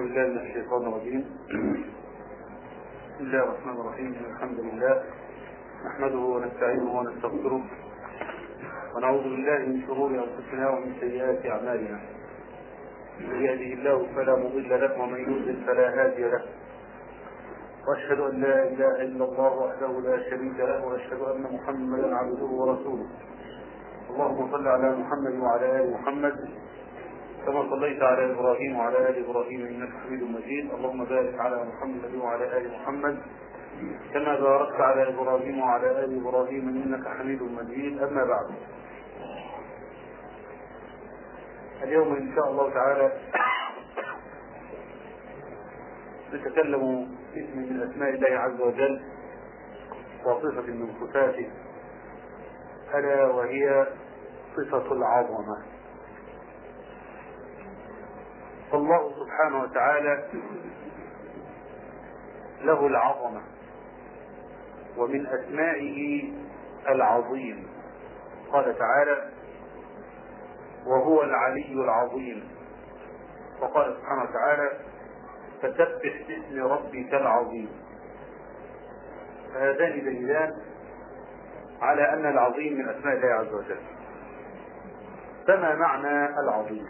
بالله من الشيطان الرجيم. بسم الله الرحمن الرحيم. الحمد لله نحمده ونستعينه ونستغفره ونعوذ بالله من شرور انفسنا ومن سيئات اعمالنا. من يهده الله فلا مضل له ومن يضلل فلا هادي له. واشهد ان لا اله الا الله وحده لا شريك له واشهد ان محمدا عبده ورسوله. اللهم صل على محمد وعلى ال محمد كما صليت على ابراهيم وعلى ال ابراهيم انك حميد مجيد. اللهم بارك على محمد وعلى ال محمد كما باركت على ابراهيم وعلى ال ابراهيم انك حميد مجيد. اما بعد، اليوم ان شاء الله تعالى نتكلم باسم من اسماء الله عز وجل وصفة من صفاته، الا وهي صفة العظمة. فالله سبحانه وتعالى له العظمة، ومن أسمائه العظيم. قال تعالى: وهو العلي العظيم. وقال سبحانه وتعالى: فسبح باسم ربك العظيم. فهذان دليلان على أن العظيم من أسماء الله عز وجل. فما معنى العظيم؟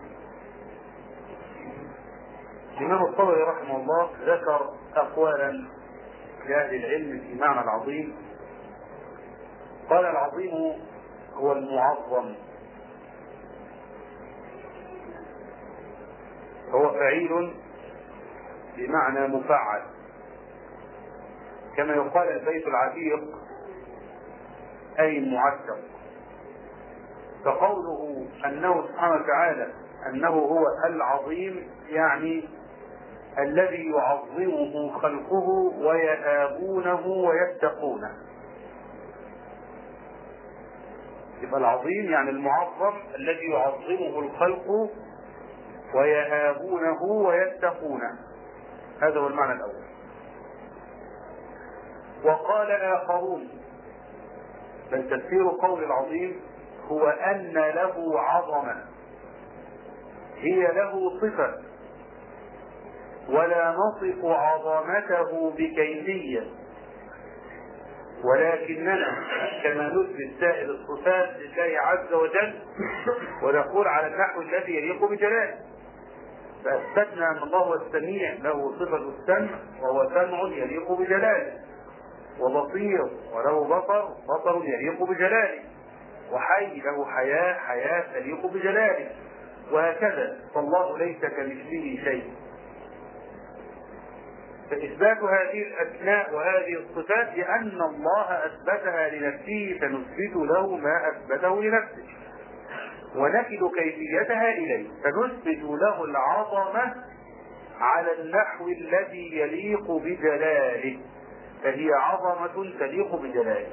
الإمام الطبري رحمه الله ذكر أقوالا لأهل العلم في معنى العظيم. قال: العظيم هو المعظم، هو فعيل بمعنى مفعل، كما يقال البيت العتيق أي المعتق. فقوله أنه سبحانه وتعالى أنه هو العظيم يعني الذي يعظمه خلقه ويهابونه ويتقونه. يبقى العظيم يعني المعظم الذي يعظمه الخلق ويهابونه ويتقونه. هذا هو المعنى الأول. وقال آخرون: بل تفسير قول العظيم هو أن له عظمة هي له صفة، ولا نصف عظمته بكيفية، ولكننا كما نثبت سائر الصفات لله عز وجل ونقول على النحو الذي يليق بجلاله. فأثبتنا أن الله هو السميع، له صفة السمع وهو سمع يليق بجلاله، وبصير وله بصر يليق بجلاله، وحي له حياة تليق بجلاله، وهكذا. فالله ليس كمثله شيء. فإثبات هذه الأسماء وهذه الصفات لأن الله أثبتها لنفسه فنثبت له ما أثبته لنفسه، ونكد كيفيتها إليه فنثبت له العظمة على النحو الذي يليق بجلاله، فهي عظمة تليق بجلاله.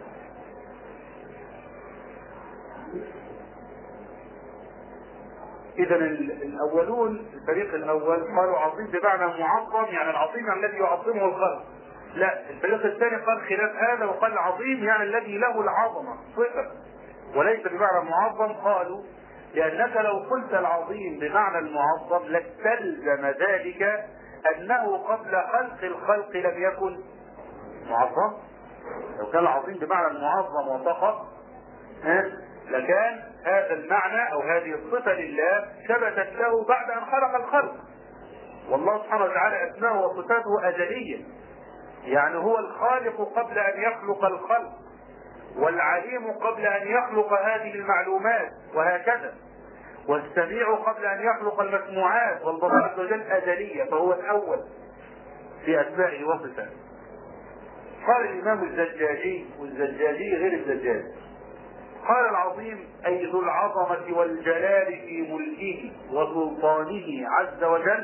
إذا الأولون الفريق الأول قالوا عظيم بمعنى معظم، يعني العظيم الذي يعظمه الخلق. لا، الفريق الثاني قال خلاف هذا وقال العظيم يعني الذي له العظمة صفة وليس بمعنى معظم. قالوا لأنك لو قلت العظيم بمعنى المعظم لاستلزم ذلك أنه قبل خلق الخلق لم يكن معظم. لو كان العظيم بمعنى المعظم وفقط لكان هذا المعنى أو هذه الصفة لله ثبتت له بعد أن خلق الخلق. والله سبحانه وتعالى أسماءه وصفاته أزلية، يعني هو الخالق قبل أن يخلق الخلق، والعليم قبل أن يخلق هذه المعلومات، وهكذا. والسميع قبل أن يخلق المسموعات، والبصير عز وجل أزلية، فهو الأول في أسمائه وصفاته. قال الإمام الزجاجي، والزجاجي غير الزجاجي، قال: العظيم أي ذو العظمة والجلال في ملكه وسلطانه عز وجل.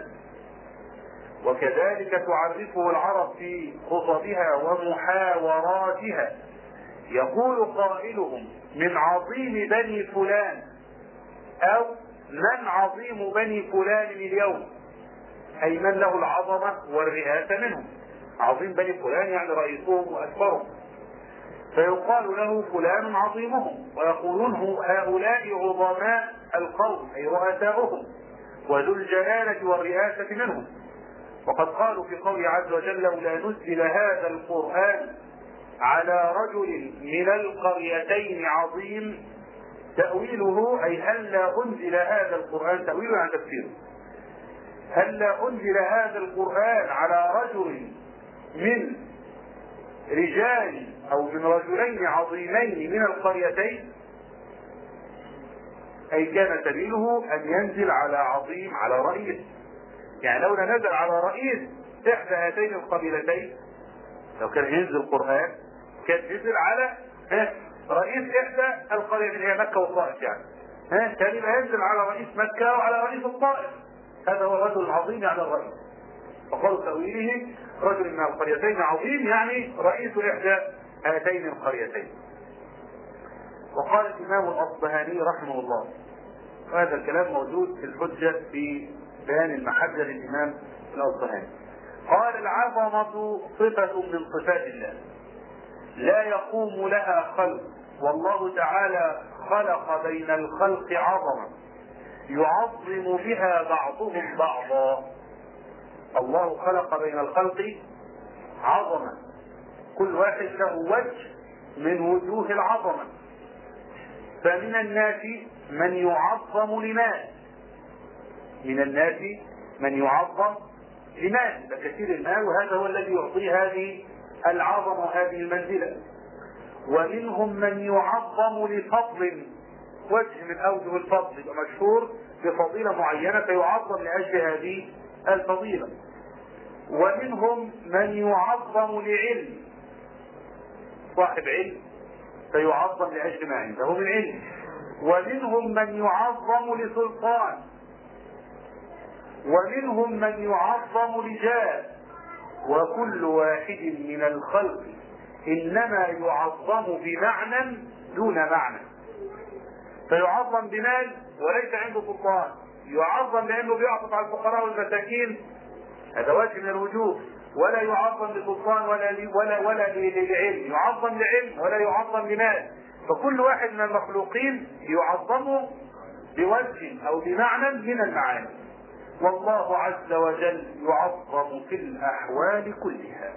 وكذلك تعرفه العرب في خطبها ومحاوراتها. يقول قائلهم: من عظيم بني فلان، أو من عظيم بني فلان اليوم، أي من له العظمة والرئاسة منهم. عظيم بني فلان يعني رئيسهم وأكبرهم، فيقال له فلان عظيمهم، ويقولون هؤلاء عظماء القوم أي رؤساؤهم وذو الجلالة والرئاسة منهم. وقد قالوا في قوله عز وجل: لولا نزل هذا القرآن على رجل من القريتين عظيم. تأويله أي هلا أنزل هذا القرآن، تأويله عن تفسيره، هلا أنزل هذا القرآن على رجل من رجال أو من رجلين عظيمين من القريتين، أي كان سبيله أن ينزل على عظيم، على رئيس. يعني لولا نزل على رئيس إحدى هاتين القبيلتين، لو كان ينزل القرآن كان ينزل على رئيس إحدى القريتين، هي مكة والطائف يعني. كان ينزل على رئيس مكة وعلى رئيس الطائف. هذا هو الرجل العظيم يعني الرئيس. فقالوا تأويله رجل من القريتين عظيم يعني رئيس إحدى هاتين القريتين. وقال الإمام الأصبهاني رحمه الله، وهذا الكلام موجود في الحجة في بيان المحجة للإمام الأصبهاني، قال: العظمة صفة من صفات الله لا يقوم لها خلق، والله تعالى خلق بين الخلق عظمة يعظم بها بعضهم بعضا. الله خلق بين الخلق عظمة، كل واحد له وجه من وجوه العظمة. فمن الناس من يعظم لمال، من الناس من يعظم لمال، فكثير المال، وهذا هو الذي يعطيه هذه العظمة وهذه المنزلة. ومنهم من يعظم لفضل، وجه من أوجه الفضل، مشهور بفضيلة معينة فيعظم لأجل هذه الفضيلة. ومنهم من يعظم لعلم، صاحب علم فيعظم لأجل ما عنده من علم. ومنهم من يعظم لسلطان، ومنهم من يعظم لجاه. وكل واحد من الخلق إنما يعظم بمعنى دون معنى، فيعظم بمال وليس عنده سلطان، يعظم لأنه بيعطف على الفقراء والمساكين، هذا وجه من الوجوه. ولا يعظم لسلطان ولا لعلم، يعظم لعلم ولا يعظم لمال. فكل واحد من المخلوقين يعظم بوجه أو بمعنى من المعاني، والله عز وجل يعظم في الأحوال كلها.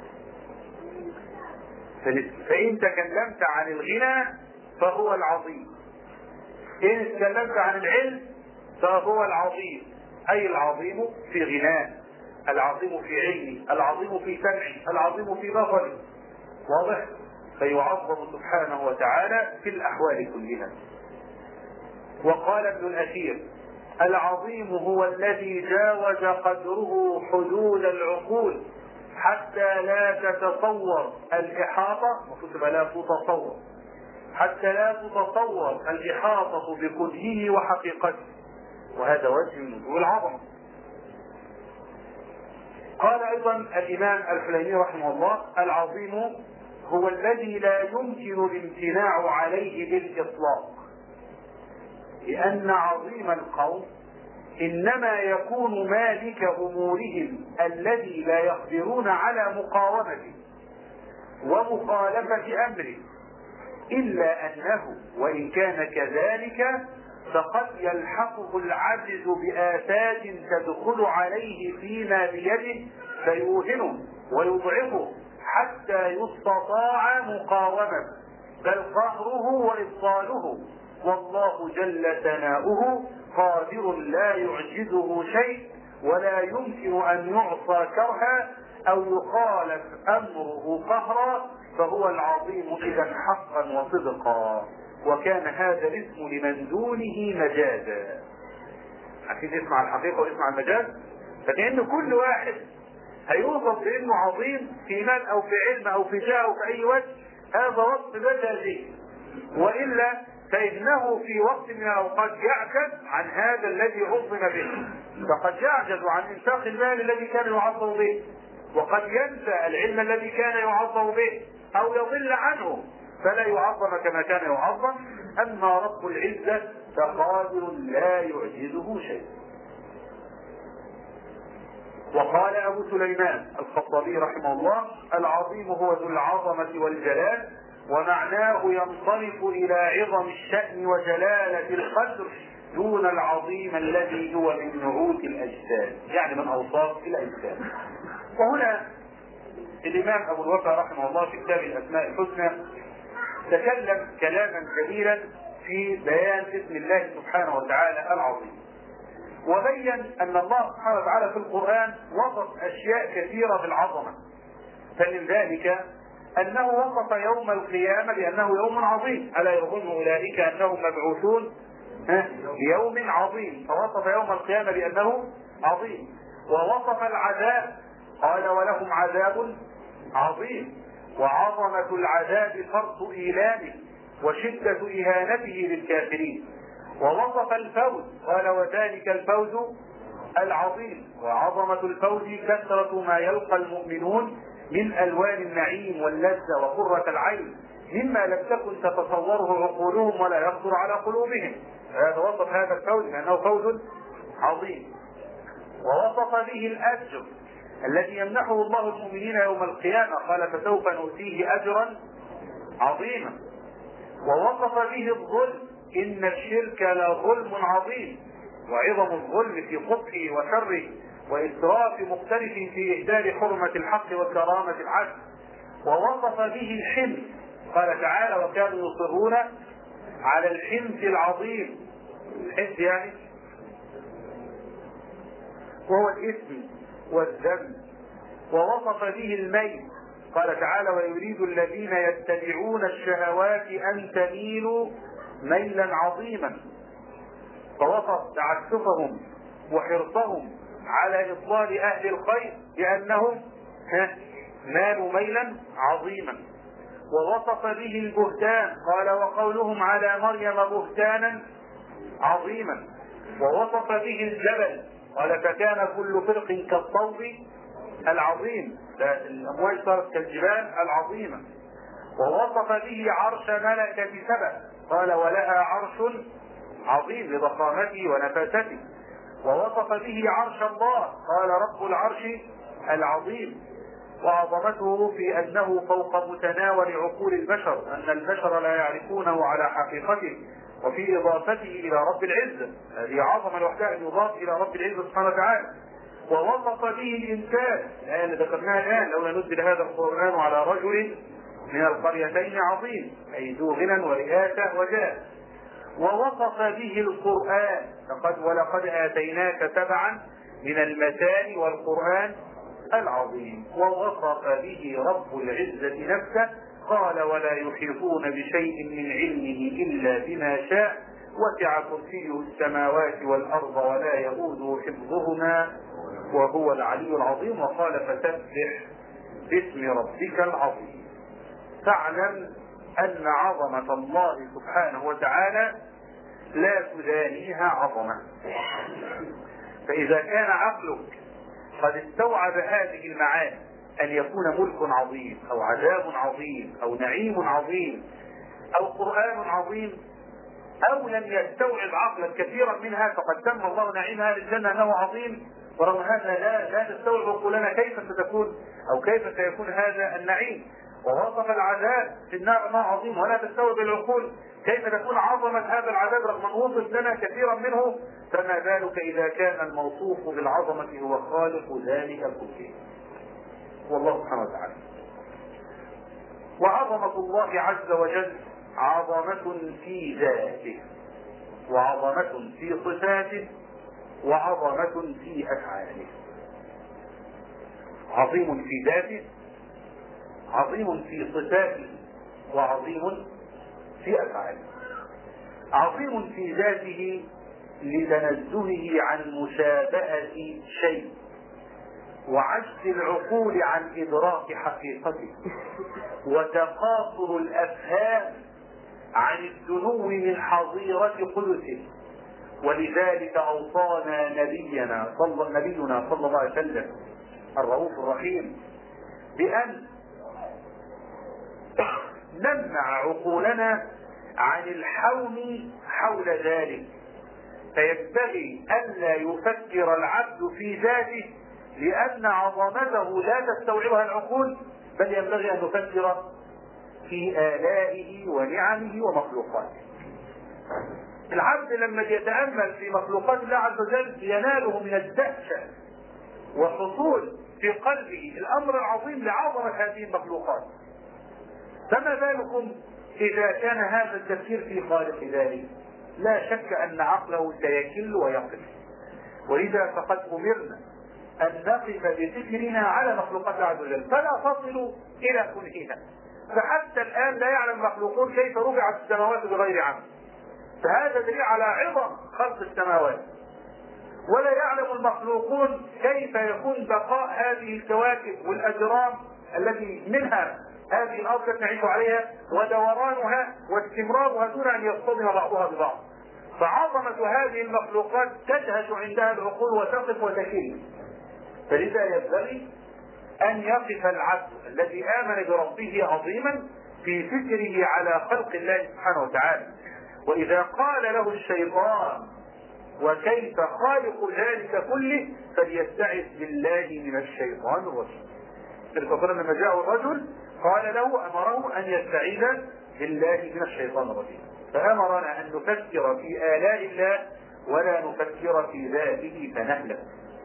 فإن تكلمت عن الغنى فهو العظيم، إن تكلمت عن العلم فهو العظيم، أي العظيم في غناه، العظيم في علمه، العظيم في سمعه، العظيم في بصره، واضح؟ فيعظم سبحانه وتعالى في الأحوال كلها. وقال ابن الأثير: العظيم هو الذي جاوز قدره حدود العقول حتى لا تتصور الإحاطة، وكتب لا تتصور، حتى لا تتصور الإحاطة بكله وحقيقته، وهذا وجه من وجوه العظمة. قال أيضا الإمام الحليمي رحمه الله: العظيم هو الذي لا يمكن الامتناع عليه بالإطلاق، لأن عظيم القوم إنما يكون مالك أمورهم الذي لا يقدرون على مقاومته ومخالفة أمره، إلا أنه وإن كان كذلك فقد يلحقه العجز بآفات تدخل عليه فيما بيده فيوهنه ويضعفه حتى يستطاع مقاومته، بل قهره وإبطاله. والله جل ثناؤه قادر لا يعجزه شيء، ولا يمكن أن يعصى كرها أو يخالف أمره قهرا، فهو العظيم إذا حقا وصدقا، وكان هذا الاسم لمن دونه مجازا. عشان يسمع الحقيقة ويسمع المجاز، فكأن كل واحد هيوصف بأنه عظيم في مال أو في علم أو في جاه أو في أي وجه، هذا وصف مجازي، وإلا فإنه في وقت من الأوقات يعجز عن هذا الذي عظم به، فقد يعجز عن إنفاق المال الذي كان يعظم به، وقد ينسى العلم الذي كان يعظم به أو يضل عنه فلا يعظم كما كان يعظم. أما رب العزة فقادر لا يعجزه شيء. وقال أبو سليمان الخطابي رحمه الله: العظيم هو ذو العظمة والجلال، ومعناه ينصرف إلى عظم الشأن وجلالة القدر دون العظيم الذي هو من نعوت الأجساد، يعني من أوصاف الأجساد. وهنا الإمام أبو الوفا رحمه الله في كتاب الأسماء الحسنى تكلم كلاما جميلا في بيان اسم الله سبحانه وتعالى العظيم، وبين أن الله سبحانه وتعالى في القرآن وصف أشياء كثيرة بالعظمة. فمن ذلك أنه وصف يوم القيامة بأنه يوم عظيم، ألا يظن أولئك أنهم مبعوثون ليوم عظيم، فوصف يوم القيامة بأنه عظيم. ووصف العذاب قال ولهم عذاب عظيم، وعظمة العذاب فرط إيلامه وشدة إهانته للكافرين. ووصف الفوز قال وذلك الفوز العظيم، وعظمة الفوز كثرة ما يلقى المؤمنون من ألوان النعيم واللذة وقرة العين مما لم تكن تتصوره عقولهم ولا يخطر على قلوبهم. هذا وصف هذا الفوز بأنه فوز عظيم. ووصف به الأجر الذي يمنحه الله المؤمنين يوم القيامة قال فسوف نؤتيه أجرا عظيما. ووصف به الظلم إن الشرك لظلم عظيم، وعظم الظلم في قبحه وشره وإسراف مختلف في إهدار حرمة الحق وكرامة العدل. ووصف به الحنث قال تعالى وكانوا يصرون على الحنث العظيم. الحنث يعني وهو الإثم والذنب. ووصف به الميل قال تعالى ويريد الذين يتبعون الشهوات أن تميلوا ميلا عظيما. فوصف تعسفهم وحرصهم على إضلال أهل الخير بأنهم مالوا ميلا عظيما. ووصف به البهتان قال وقولهم على مريم بهتانا عظيما. ووصف به الجبل قال فكان كل فرق كالطود العظيم، الأمواج صارت كالجبال العظيمة. ووصف به عرش ملكة سبأ قال ولها عرش عظيم لضخامته ونفاسته. ووصف به عرش الله قال رب العرش العظيم. وعظمته في أنه فوق متناول عقول البشر، أن البشر لا يعرفونه على حقيقته، وفي إضافته إلى رب العزة، هذه عظمة لوحدها أن يضاف إلى رب العزة سبحانه وتعالى. ووصف به الإنسان الآية اللي ذكرناها الآن لولا نزل هذا القرآن على رجل من القريتين عظيم، أي ذو غنى ورئاسة وجاه. ووصف به القرآن ولقد آتيناك سبعا من المثاني والقرآن العظيم. ووصف به رب العزة نفسه قال ولا يحيطون بشيء من علمه إلا بما شاء وسع كرسيه السماوات والأرض ولا يؤوده حفظهما وهو العلي العظيم. وقال فسبح باسم ربك العظيم. فاعلم أن عظمة الله سبحانه وتعالى لا تدانيها عظمة. فإذا كان عقلك قد استوعب هذه المعاني أن يكون ملك عظيم أو عذاب عظيم أو نعيم عظيم أو قرآن عظيم، أو لم يستوعب عقلا كثيرا منها فقد سمى الله نعيم أهل الجنة أنه عظيم، ورغم هذا لا تستوعب عقولنا كيف ستكون أو كيف سيكون هذا النعيم. ووصف العذاب في النار أنه عظيم ولا تستوعب العقول كيف تكون عظمة هذا العذاب رغم أن وصف لنا كثيرا منه، فما بالك إذا كان الموصوف بالعظمة هو خالق ذلك كله والله سبحانه وتعالى. وعظمة الله عز وجل عظمة في ذاته، وعظمة في صفاته، وعظمة في أفعاله. عظيم في ذاته، عظيم في صفاته، وعظيم في أفعاله. عظيم في ذاته لتنزهه عن مشابهة شيء وعجز العقول عن إدراك حقيقته وتقاصر الأفهام عن الدنو من حظيرة قدسه. ولذلك أوصانا نبينا صلى الله عليه وسلم الرؤوف الرحيم بأن نمنع عقولنا عن الحوم حول ذلك، فينبغي ألا يفكر العبد في ذاته لأن عظمته لا تستوعبها العقول، بل ينبغي أن نفكر في آلائه ونعمه ومخلوقاته. العبد لما يتأمل في مخلوقات الله عز وجل يناله من الدهشة وحصول في قلبه الأمر العظيم لعظمة هذه المخلوقات. فما بالكم إذا كان هذا التفكير في خالق ذلك؟ لا شك أن عقله سيكل ويقف. ولذا فقد أمرنا أن نقف بفكرنا على مخلوقات الله عز وجل فلا تصل إلى كنهها. فحتى الآن لا يعلم المخلوقون كيف رفعت السماوات بغير عمد، فهذا دليل على عظم خلق السماوات. ولا يعلم المخلوقون كيف يكون بقاء هذه الكواكب والأجرام التي منها هذه الأرض التي نعيش عليها ودورانها واستمرارها دون أن يصطدم بعضها ببعض. فعظمة هذه المخلوقات تدهش عندها العقول وتقف وتكل. فلذا ينبغي أن يقف العبد الذي آمن بربه عظيما في فكره على خلق الله سبحانه وتعالى. وإذا قال له الشيطان وكيف خالق ذلك كله فليستعذ بالله من الشيطان الرجيم. فقال لما جاء الرجل قال له أمره أن يستعيذ بالله من الشيطان الرجيم. فأمرنا أن نفكر في آلاء الله ولا نفكر في ذاته فنهلك.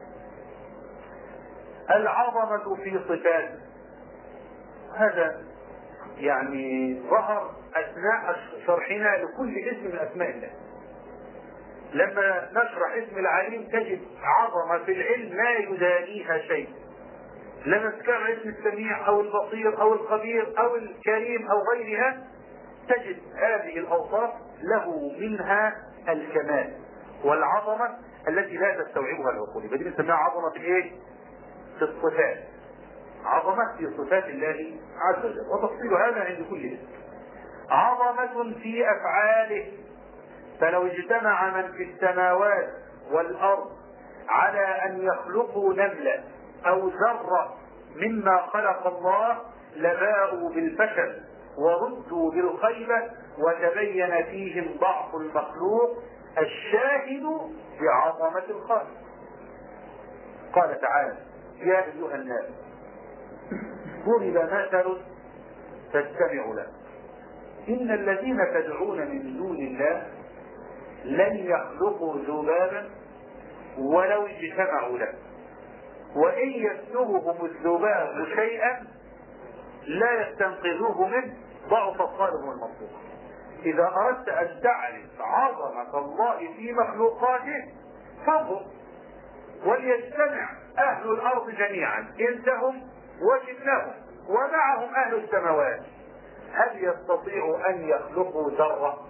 العظمة في صفاته، هذا يعني ظهر أثناء شرحنا لكل اسم من أسماء الله. لما نشرح اسم العليم تجد عظمة في العلم لا يدانيها شيء. لما تكرر اسم السميع أو البصير أو الخبير أو الكريم أو غيرها تجد هذه الأوصاف له منها الكمال والعظمة التي لا تستوعبها العقول. بدي نسميها عظمة في ايه؟ في الصفات. عظمة في صفات الله عز وجل، وتفصيل هذا عند كل اسم. عظمة في أفعاله، فلو اجتمع من في السماوات والأرض على أن يخلقوا نملة أو ذرة مما خلق الله لباءوا بالفشل وردوا بالخيبة وتبين فيهم ضعف المخلوق الشاهد بعظمة الخالق. قال تعالى: يا أيها الناس ضرب مثل فاستمعوا له إن الذين تدعون من دون الله لن يخلقوا ذبابا ولو اجتمعوا له وإن يسلبهم الذباب شيئا لا يستنقذوه منه ضعف الطالب والمطلوب. إذا أردت أن تعرف عظمة الله في مخلوقاته فانظر وليجتمع أهل الأرض جميعا إنسهم وجنهم ومعهم أهل السماوات، هل يستطيع أن يخلقوا ذرة؟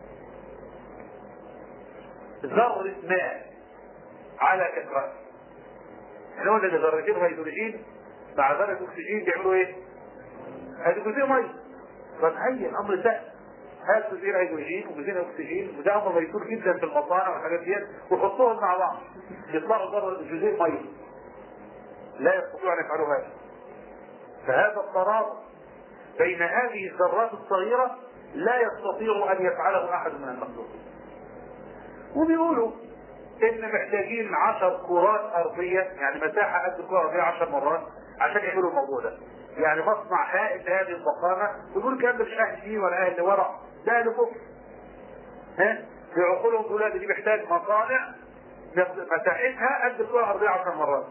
ذرة ماء على كثرة. احنا قلنا ذرتين هيدروجين مع ذرة أكسجين بيعملوا إيه؟ هيدروجين مية. فتخيل أمر سهل، هات كثير هيدروجين وكثير أكسجين وده أمر ميسور جدا في المصانع والحاجات ديت وحطوهم مع بعض يطلعوا ذرة جزيء مية. لا يستطيعوا أن يفعلوا هذا. فهذا الترابط بين هذه الذرات الصغيرة لا يستطيع أن يفعله أحد من المخلوقين. وبيقولوا إن محتاجين 10 كرات أرضية، يعني مساحة قد الكرة الأرضية 10 مرات عشان يعملوا الموضوع ده. يعني مصنع هائل هذه الضخامة، يقول كان مش أهل فيه ولا أهل ورع، ده أهل كفر. في عقولهم دول دي محتاج مصانع مساحتها قد الكرة الأرضية 10 مرات.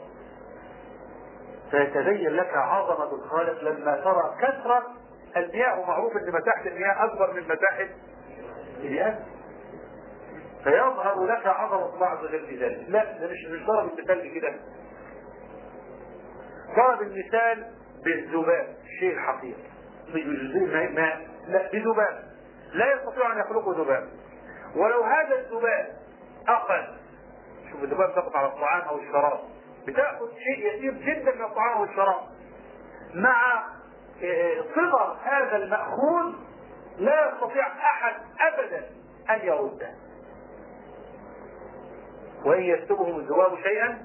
فيتبين لك عظمة الخالق لما ترى كثرة المياه، ومعروف ان مساحة المياه اكبر من مساحة المياه، فيظهر لك عظمة الله عز وجل في ذلك. لا، ده مش ضرب المثال كده، ضرب المثال بالذباب، الشيء الحقيقي بجزء ماء، لا بذباب لا يستطيع ان يخلقه ذباب. ولو هذا الذباب اخذ، شوف الذباب تقف على الطعام او الشراب، بتأخذ شيء يسير جدا من الطعام والشراب، مع صغر هذا المأخوذ لا يستطيع أحد أبدا أن يرده. وإن يسلبهم الذباب شيئا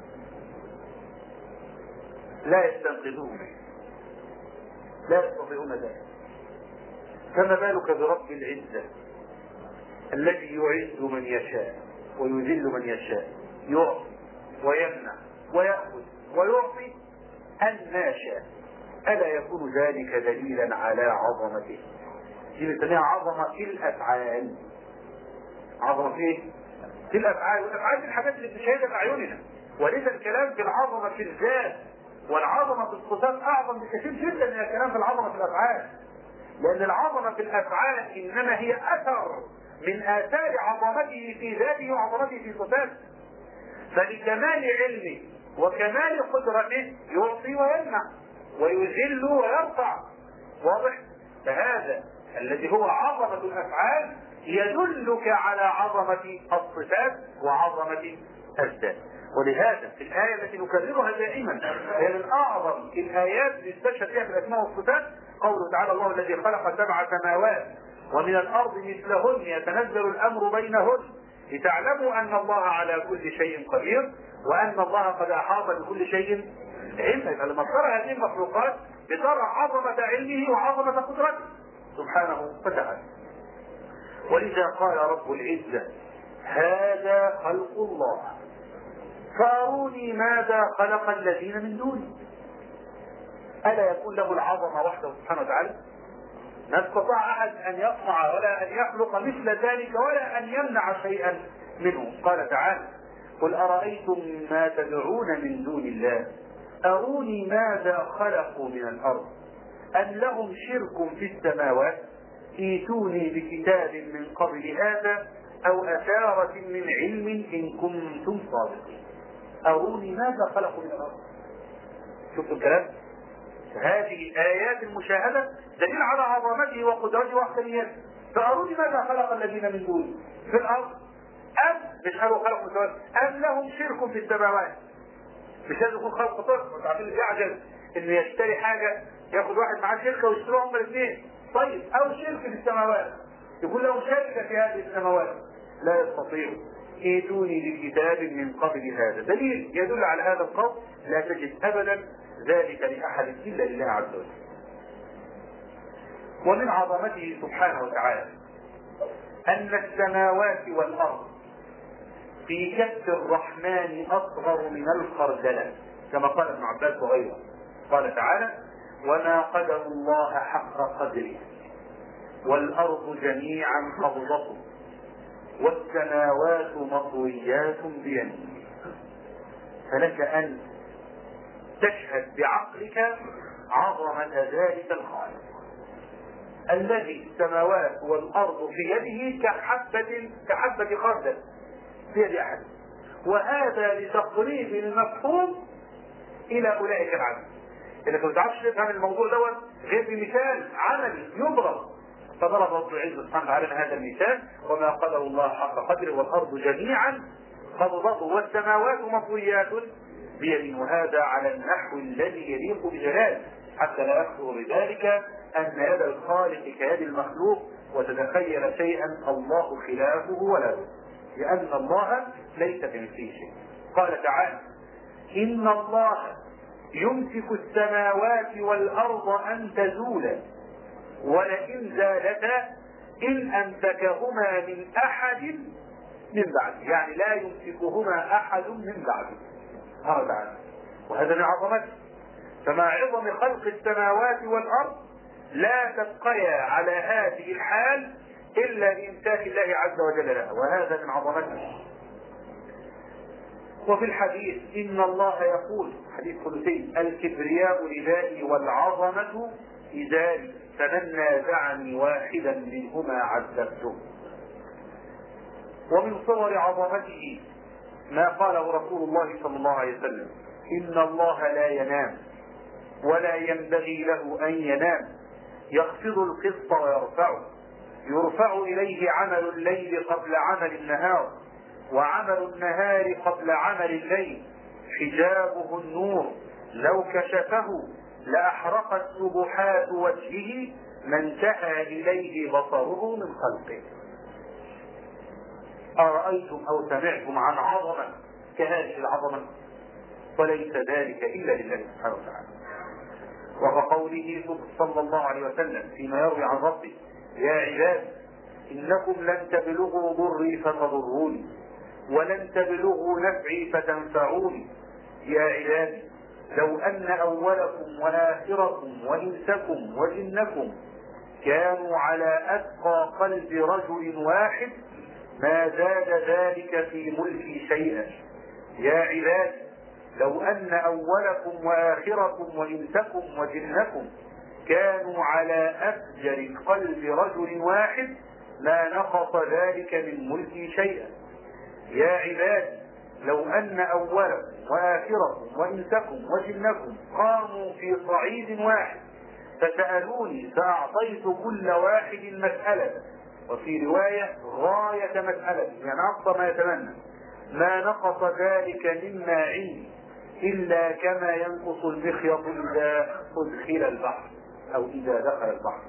لا يستنقذوه منه، لا يستطيعون ذلك. فما بالك برب العزة الذي يعز من يشاء ويذل من يشاء، يعطي ويمنع ويأخذ ويعطي أن شاء. ألا يكون ذلك دليلا على عظمته؟ دي بنسميها عظمة الأفعال. عظمة في ايه؟ في الافعال، والافعال دي الحاجات اللي بنشاهدها باعيننا، ولذا الكلام في العظمة في الذات والعظمة في الصفات اعظم بكثير جدا من الكلام في العظمة في الافعال. لان العظمة في الافعال انما هي اثر من اثار عظمته في ذاته وعظمته في صفاته. فلكمال علمه وكمال قدرته يعطي ويمنع ويذل ويرفع. واضح؟ فهذا الذي هو عظمة الافعال يدلك على عظمة الصفات وعظمة الذات. ولهذا في الآية التي نكررها دائما هي من أعظم الآيات اللي استشهد فيها في الأسماء والصفات قوله تعالى: الله الذي خلق 7 سماوات ومن الأرض مثلهن يتنزل الأمر بينهن لتعلموا أن الله على كل شيء قدير وأن الله قد أحاط بكل شيء علما. فلما ترى هذه المخلوقات بترى عظمة علمه وعظمة قدرته سبحانه وتعالى. ولذا قال رب العزة: هذا خلق الله فاروني ماذا خلق الذين من دونه. ألا يكون له العظمة وحده سبحانه وتعالى؟ ما استطاع أحد أن يصنع ولا أن يخلق مثل ذلك ولا أن يمنع شيئا منه. قال تعالى: قل أرأيتم ما تدعون من دون الله أروني ماذا خلقوا من الأرض أم لهم شرك في السماوات ائتوني بكتاب من قبل هذا أو أثارة من علم إن كنتم صادقين. أروني ماذا خلقوا من الأرض. شفتوا الكلام؟ هذه الآيات المشاهدة دليل على عظمته وقدرته وحدانيته. فأروني ماذا خلق الذين من دونه في الأرض أم مش قالوا خلقوا السماوات أم لهم شرك في السماوات. مش لازم يكون خلق طفل. انتوا عارفين اللي يعجز انه يشتري حاجه ياخد واحد معاه شركه ويشتروها هم الاثنين. طيب او شرك في السماوات يكون له شركه في هذه السماوات لا يستطيع. ائتوني بكتاب من قبل هذا. دليل يدل على هذا القول لا تجد ابدا ذلك لاحد الا لله عز وجل. ومن عظمته سبحانه وتعالى ان السماوات والارض في كف الرحمن اصغر من الخردله كما قال ابن عباس وغيره. قال تعالى: وما قدر الله حق قدره والارض جميعا قبضته والسماوات مطويات بيمينه. فلك ان تشهد بعقلك عظمه ذلك الخالق الذي السماوات والارض في يده كحبه خردل في يد احد. وهذا لتقريب المفهوم الى اولئك العباد. انك ما تعرفش تفهم الموضوع دوت غير بمثال عملي يضرب. فضرب رب العزة سبحانه وتعالى هذا المثال: وما قدر الله حق قدره والارض جميعا قبضته والسماوات مطويات بيمينه. وهذا على النحو الذي يليق بجلاله حتى لا يخطر بذلك ان يد الخالق كيد المخلوق وتتخيل شيئا الله خلافه ولا بد، لان الله ليس كمثله شيء. قال تعالى: ان الله يمسك السماوات والارض ان تزولا ولئن زالتا ان امسكهما من احد من بعده. يعني لا يمسكهما احد من بعده. قال تعالى: وهذا من عظمته. فمع عظم خلق السماوات والارض لا تبقيا على هذه الحال الا بامساك الله عز وجل لها، وهذا من عظمته. وفي الحديث: ان الله يقول حديث قدسي: الكبرياء ردائي والعظمة ازاري فمن نازعني واحدا منهما عذبته. ومن صور عظمته ما قاله رسول الله صلى الله عليه وسلم: ان الله لا ينام ولا ينبغي له ان ينام يخفض القسط ويرفعه يرفع اليه عمل الليل قبل عمل النهار وعمل النهار قبل عمل الليل حجابه النور لو كشفه لأحرقت سبحات وجهه ما انتهى إليه بصره من خلقه. أرأيتم أو سمعتم عن عظمة كهذه العظمة؟ وليس ذلك إلا لله سبحانه وتعالى. وكقوله صلى الله عليه وسلم فيما يروي عن ربه: يا عبادي إنكم لن تبلغوا ضري فتضروني ولن تبلغوا نفعي فتنفعوني. يا عبادي لو أن أولكم وآخركم وإنسكم وجنكم كانوا على أتقى قلب رجل واحد ما زاد ذلك في ملكي شيئا. يا عبادي لو أن أولكم وآخركم وإنسكم وجنكم كانوا على أفجر قلب رجل واحد ما نقص ذلك من ملكي شيئا. يا عبادي لو أن أولكم وآخركم وإنسكم وجنكم قاموا في صعيد واحد فسألوني فأعطيت كل واحد مسألة، وفي رواية غاية مسألة، يعني أقصى ما يتمنى، ما نقص ذلك مما عندي إلا كما ينقص المخيط إذا أدخل البحر أو إذا دخل البحر.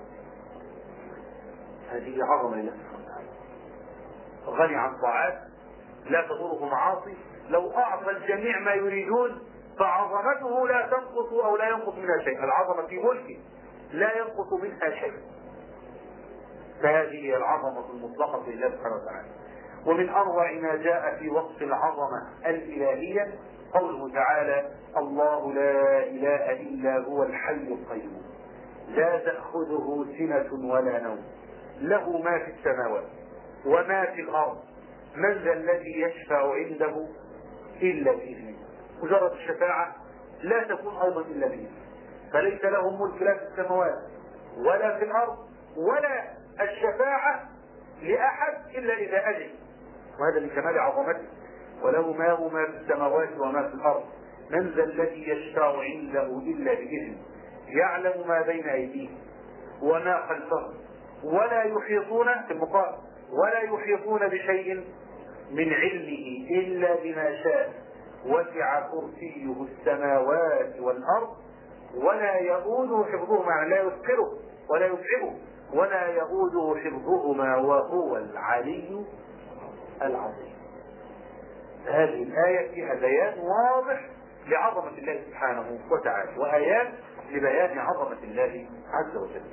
هذه عظمة لله سبحانه وتعالى. غني عن طاعات لا تضره معاصي، لو أعطى الجميع ما يريدون فعظمته لا تنقص أو لا ينقص منها شيء. العظمة في ملكه لا ينقص منها شيء. فهذه هي العظمة المطلقة لله سبحانه وتعالى. ومن أروع ما جاء في وصف العظمة الإلهية قوله تعالى: الله لا إله إلا هو الحي القيوم لا تأخذه سنة ولا نوم له ما في السماوات وما في الأرض من ذا الذي يشفع عنده إلا بإذنه. مجرد الشفاعة لا تكون أيضا إلا بإذنه، فليس له ملك لا في السماوات ولا في الأرض، ولا الشفاعة لأحد إلا إذا أذن، وهذا من كمال عظمته. وله ما في السماوات وما في الأرض من ذا الذي يشفع عنده إلا بإذنه يعلم ما بين أيديهم وما خلفهم ولا يحيطون في المقابل ولا يحيطون بشيء من علمه إلا بما شاء وسع كرسيه السماوات والأرض ولا يؤوده حفظهما، لا يثقله ولا يتعبه ولا يؤوده حفظهما وهو العلي العظيم. هذه الآية فيها بيان واضح لعظمة الله سبحانه وتعالى، وآيات لبيان عظمة الله عز وجل.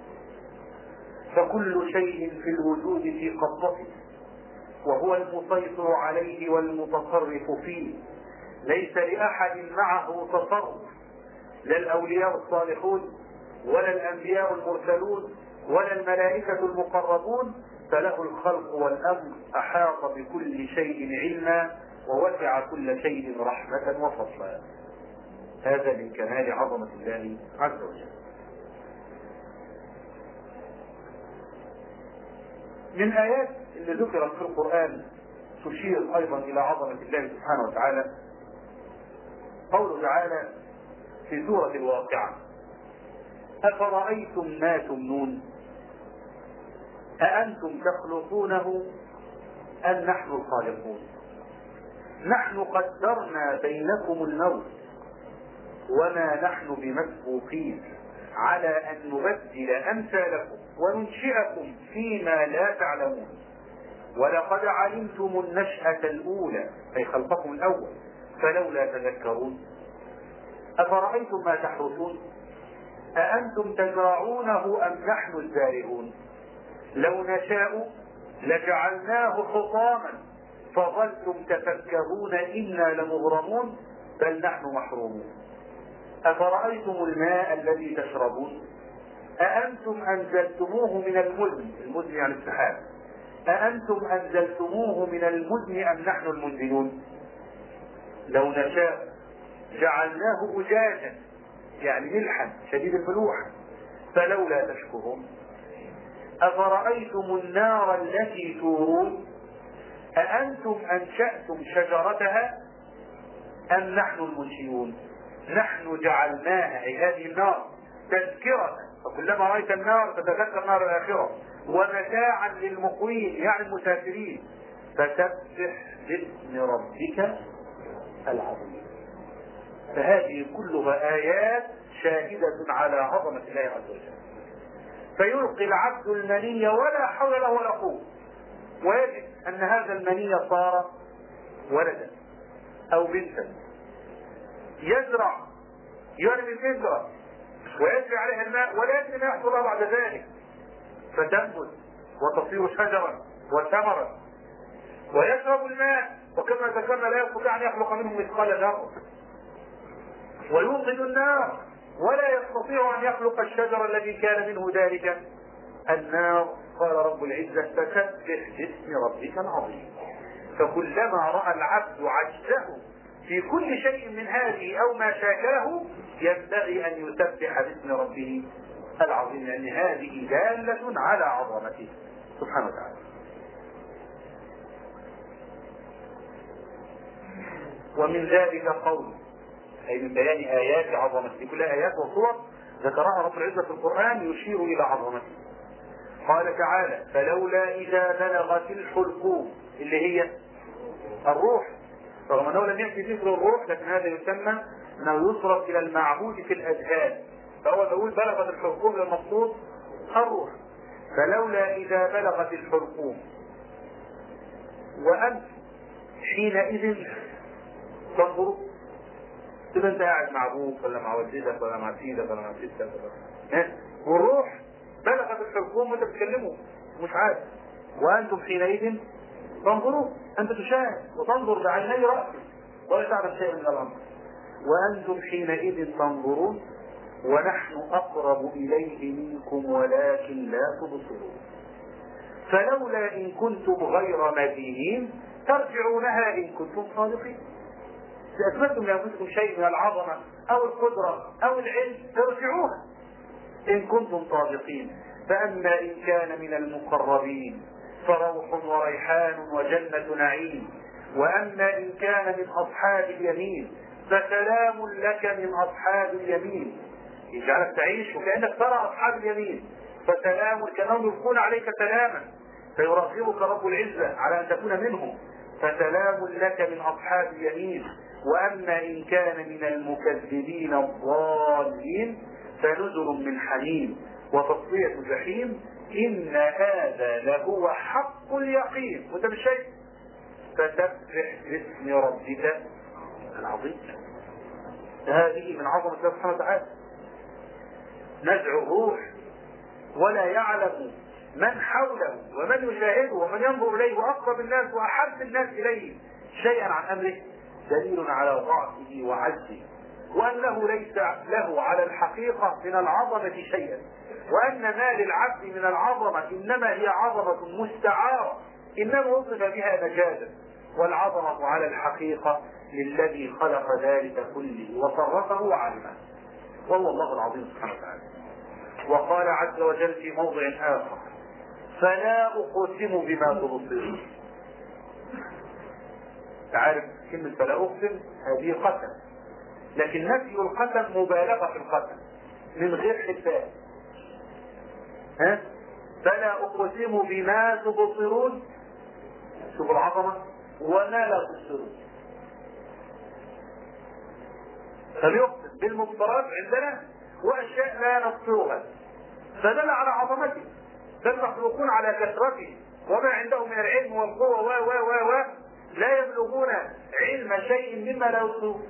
فكل شيء في الوجود في قبضته وهو المسيطر عليه والمتصرف فيه، ليس لأحد معه تصرف، لا الأولياء الصالحون ولا الأنبياء المرسلون ولا الملائكة المقربون، فله الخلق والأمر، أحاط بكل شيء علما ووسع كل شيء رحمة وفضلا. هذا من كمال عظمة الله عز وجل. من آيات اللي ذكرت في القرآن تشير أيضا إلى عظمة الله سبحانه وتعالى قوله تعالى في سورة الواقعة: أفرأيتم ما تمنون أأنتم تخلقونه أم نحن الخالقون نحن قدرنا بينكم الموت وما نحن بمسبوقين على أن نبدل أمثالكم وننشئكم فيما لا تعلمون ولقد علمتم النشأة الأولى أي خلقكم الأول فلولا تذكرون أفرأيتم ما تحرثون أأنتم تزرعونه أم نحن الزارعون لو نشاء لجعلناه حطاما فظلتم تفكرون إنا لمغرمون بل نحن محرومون أفرأيتم الماء الذي تشربون أأنتم أنزلتموه من المزن، المزن يعني السحاب، أأنتم أنزلتموه من المزن أم نحن المنزلون لو نشاء جعلناه أجاجا يعني ملحا شديد الملوح فلولا تشكرون أفرأيتم النار التي تورون أأنتم أنشأتم شجرتها أم نحن المنشئون نحن جعلناها أي هذه النار تذكرة فكلما رأيت النار تتذكر نار الآخرة ومتاعا للمقوين يعني المسافرين فسبح باسم ربك العظيم. فهذه كلها آيات شاهدة على عظمة الله عز وجل. فيلقي العبد المني ولا حول له ولا قوة ويجد أن هذا المني صار ولدا أو بنتا يزرع يرمي البذرة ويجري عليها الماء ولا يدري ما يحصل بعد ذلك فتنبت وتصير شجرا وثمرا ويشرب الماء وكما ذكرنا لا يستطيع أن يخلق منه مثقال ذرة ويوقد النار ولا يستطيع أن يخلق الشجر الذي كان منه ذلك النار قال رب العزة فسبح باسم ربك العظيم. فكلما رأى العبد عجزه في كل شيء من هذه أو ما شاكله ينبغي أن يسبح باسم ربه العظيم، لأن هذه دالة على عظمته سبحانه وتعالى. ومن ذلك قول، أي من بيان آيات عظمته، كلها آيات وصور ذكرها رب العزة في القرآن يشير إلى عظمته. قال تعالى فلولا إذا بلغت الحلقوم، اللي هي الروح، رغم أنه لم يأتي ذكر الروح لكن هذا يسمى أنه يصرف إلى المعبود في الأذهان، فهو يقول بلغت الحلقوم للمقصود الروح. فلولا إذا بلغت الحلقوم وأنت حينئذ تنظر، تبقى انت قاعد مع ابوك ولا مع والدتك ولا مع سيدك ولا مع ستك والروح بلغت الحلقوم وانت بتكلمه مش عارف، وانتم حينئذ تنظرون، انت تشاهد وتنظر بعيني راسك ولا تعلم شيئا من الامر، وانتم حينئذ تنظرون ونحن اقرب اليه منكم ولكن لا تبصرون. فلولا ان كنتم غير مدينين ترجعونها ان كنتم صادقين. إذا أثبتتم لأنفسكم شيء من العظمة أو القدرة أو العلم ترجعوها إن كنتم صادقين. فأما إن كان من المقربين فروح وريحان وجنة نعيم، وأما إن كان من أصحاب اليمين فسلام لك من أصحاب اليمين، يجعلك تعيش وكأنك ترى أصحاب اليمين، فسلام كأنهم يلقون عليك سلاما، فيرغبك رب العزة على أن تكون منهم، فسلام لك من أصحاب اليمين. وأما إن كان من المكذبين الضالين فنزل من حميم وتصفية جحيم، إن هذا لهو حق اليقين، وانت مش شايف. فسبح باسم ربك العظيم. هذه من عظمة الله سبحانه وتعالى. نزع الروح ولا يعلم من حوله ومن يشاهده ومن ينظر إليه وأقرب الناس وأحب الناس إليه شيئا عن أمره دليل على ضعفه وعجزه، وأنه ليس له على الحقيقة من العظمة شيئا، وأن ما للعبد من العظمة إنما هي عظمة مستعارة إنما وصف بها مجازا، والعظمة على الحقيقة للذي خلق ذلك كله وصرفه وعلمه، وهو الله العظيم سبحانه وتعالى. وقال عز وجل في موضع آخر فلا أقسم بما تبصرون. تعرف كلمة فلا أقسم هذه قسم، لكن نفي القسم مبالغة في القسم من غير حساب. فلا أقسم بما تبصرون، شوف العظمة، وما لا تبصرون. فليقسم بالمبصرات عندنا وأشياء لا نبصرها، فدل على عظمته، بل مخلوقون على كثرته وما عندهم من العلم والقوة و لا يبلغون علم شيء مما لا يبصرون.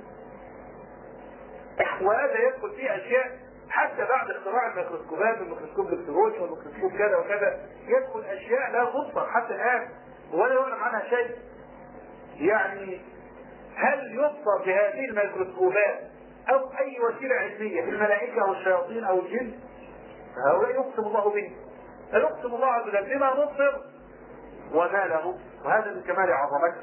وهذا يدخل فيه أشياء حتى بعد اختراع الميكروسكوبات والميكروسكوب الالكتروني والميكروسكوب كذا وكذا، يدخل أشياء لا تبصر حتى الآن ولا يعلم عنها شيء. يعني هل يبصر بهذه الميكروسكوبات أو أي وسيلة علمية الملائكة أو الشياطين أو الجن؟ هؤلاء يقسم الله به. يقسم الله عز وجل بما نبصر وما لا نبصر، وهذا من كمال عظمته.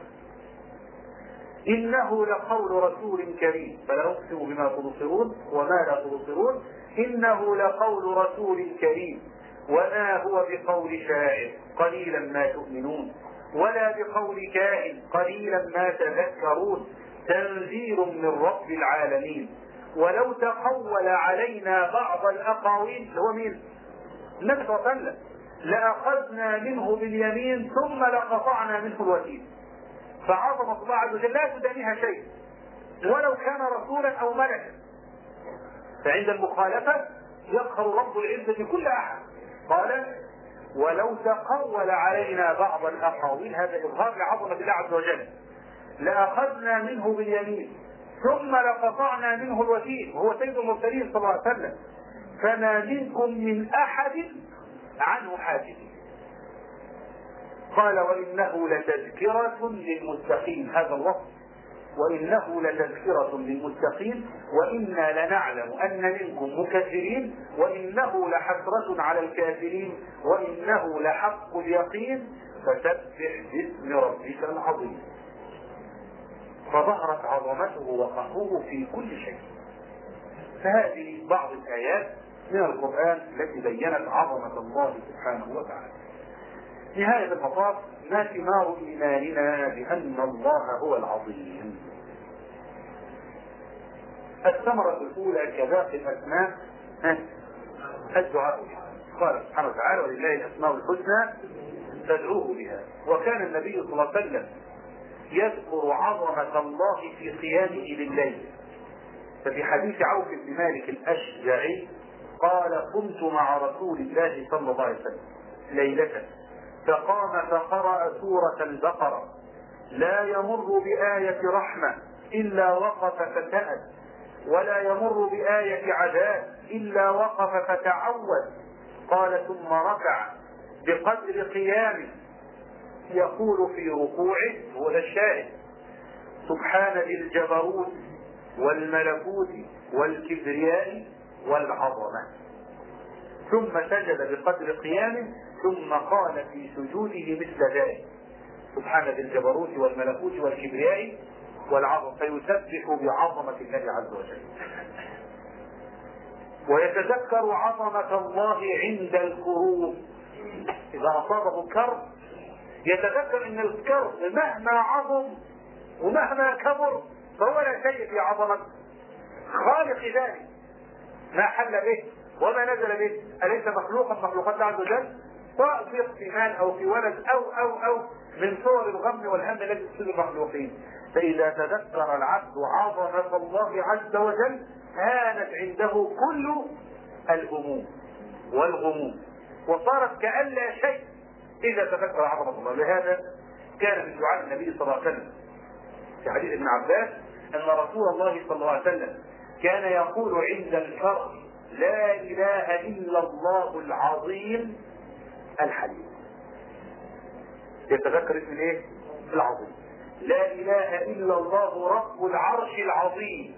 إنه لقول رسول كريم، فلا أقسم بما تبصرون وما لا تبصرون، إنه لقول رسول كريم وما هو بقول شاعر قليلا ما تؤمنون ولا بقول كاهن قليلا ما تذكرون، تنزيل من رب العالمين. ولو تقول علينا بعض الأقاويل، هو مين؟ النبي صلى الله عليه وسلم، لأخذنا منه باليمين ثم لقطعنا منه الوتين. فعظمة الله عز وجل لا تدانيها شيء ولو كان رسولا أو ملكا. فعند المخالفة يقهر رب العزة كل أحد. قال ولو تقول علينا بعض الأقاويل، هذا إظهار لعظمة الله عز وجل، لأخذنا منه باليمين ثم لقطعنا منه الوتين، وهو سيد المرسلين صلى الله عليه وسلم، فما منكم من أحد عنه حاجزين. قال وإنه لتذكرة للمتقين، هذا الوصف وإنه لتذكرة للمتقين وإنا لنعلم أن منكم مكذبين وإنه لحسرة على الكافرين وإنه لحق اليقين فسبح باسم ربك العظيم. فظهرت عظمته وقهره في كل شيء. فهذه بعض الآيات من القرآن التي بينت عظمة الله سبحانه وتعالى. نهاية المطاف ما ثمار إيماننا بأن الله هو العظيم. الثمرة الأولى كباقي الأسماء الدعاء بها. قال سبحانه وتعالى ولله الأسماء الحسنى فادعوه بها. وكان النبي صلى الله عليه وسلم يذكر عظمة الله في قيامه بالليل. ففي حديث عوف بن مالك الأشجعي قال قمت مع رسول الله صلى الله عليه وسلم ليلة فقام فقرأ سورة البقرة لا يمر بآية رحمة إلا وقف فتأت ولا يمر بآية عذاب إلا وقف فتعوذ. قال ثم ركع بقدر قيامه يقول في ركوعه هو الشاهد سبحان ذي الجبروت والملكوت والكبرياء والعظمة. ثم سجد بقدر قيامه ثم قال في سجوده مثل ذلك سبحان ذي الجبروت والملكوت والكبرياء والعظمة فيسبح بعظمة الله عز وجل. ويتذكر عظمة الله عند الكروب إذا أصابه كرب يتذكر أن الكرب مهما عظم ومهما كبر فهو لا شيء في عظمة خالق ذلك ما حل به وما نزل به. أليس مخلوقا مخلوقات الله عز وجل سواء في اقتمال أو في ولد أو من صور الغم والهم التي تصيب المخلوقين. فإذا تذكر العبد عظمة الله عز وجل هانت عنده كل الهموم والغموم وصارت كأن لا شيء إذا تذكر عظمة الله. لهذا كان من دعاء النبي صلى الله عليه وسلم في حديث ابن عباس أن رسول الله صلى الله عليه وسلم كان يقول عند الكرب لا إله إلا الله العظيم الحليم. يتذكر اسم ايه؟ العظيم. لا إله إلا الله رب العرش العظيم.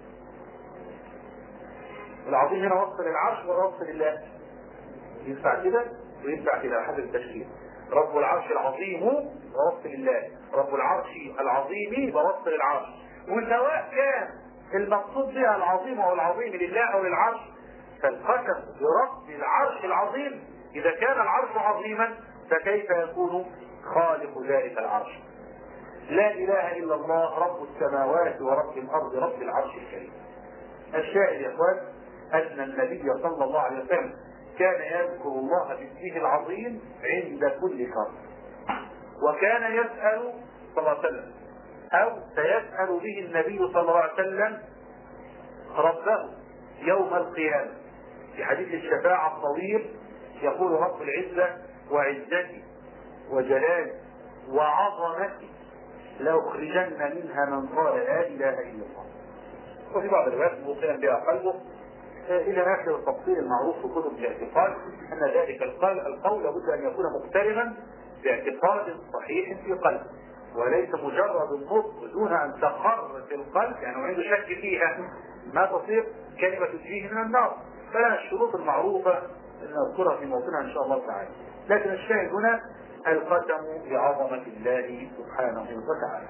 العظيم هنا وصف للعرش ووصف لله. ينفع كده وينفع كده حسب التشكيل. رب العرش العظيم ووصف لله، رب العرش العظيم ووصف للعرش. وسواء كان المقصود بها العظيم او العظيم لله او للعرش فالقسم برب العرش العظيم اذا كان العرش عظيما فكيف يكون خالق ذلك العرش. لا اله الا الله رب السماوات ورب الارض رب العرش الكريم. الشاهد يا اخوان ان النبي صلى الله عليه وسلم كان يذكر الله باسمه العظيم عند كل كرب. وكان يسأل صلى الله عليه وسلم او سيسأل به النبي صلى الله عليه وسلم ربه يوم القيامة. في حديث الشفاعة الطويل يقول رب العزة وعزتي وجلالي وعظمتي لأخرجن منها من قال لا إله إلا الله. وفي بعض الروايات موقنا بها قلبه إلى آخر التفصيل المعروف في كتب الاعتقاد أن ذلك القول لابد أن يكون مقترنا باعتقاد صحيح في قلبه وليس مجرد النطق دون أن تقر في القلب يعني عنده شك فيها ما تصير كلمة تجيه من النار. فلا الشروط المعروفة نذكرها في موطنها إن شاء الله تعالى. لكن الشاهد هنا القسم بعظمة الله سبحانه وتعالى.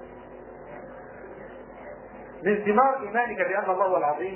من ثمار إيمانك بأن الله هو العظيم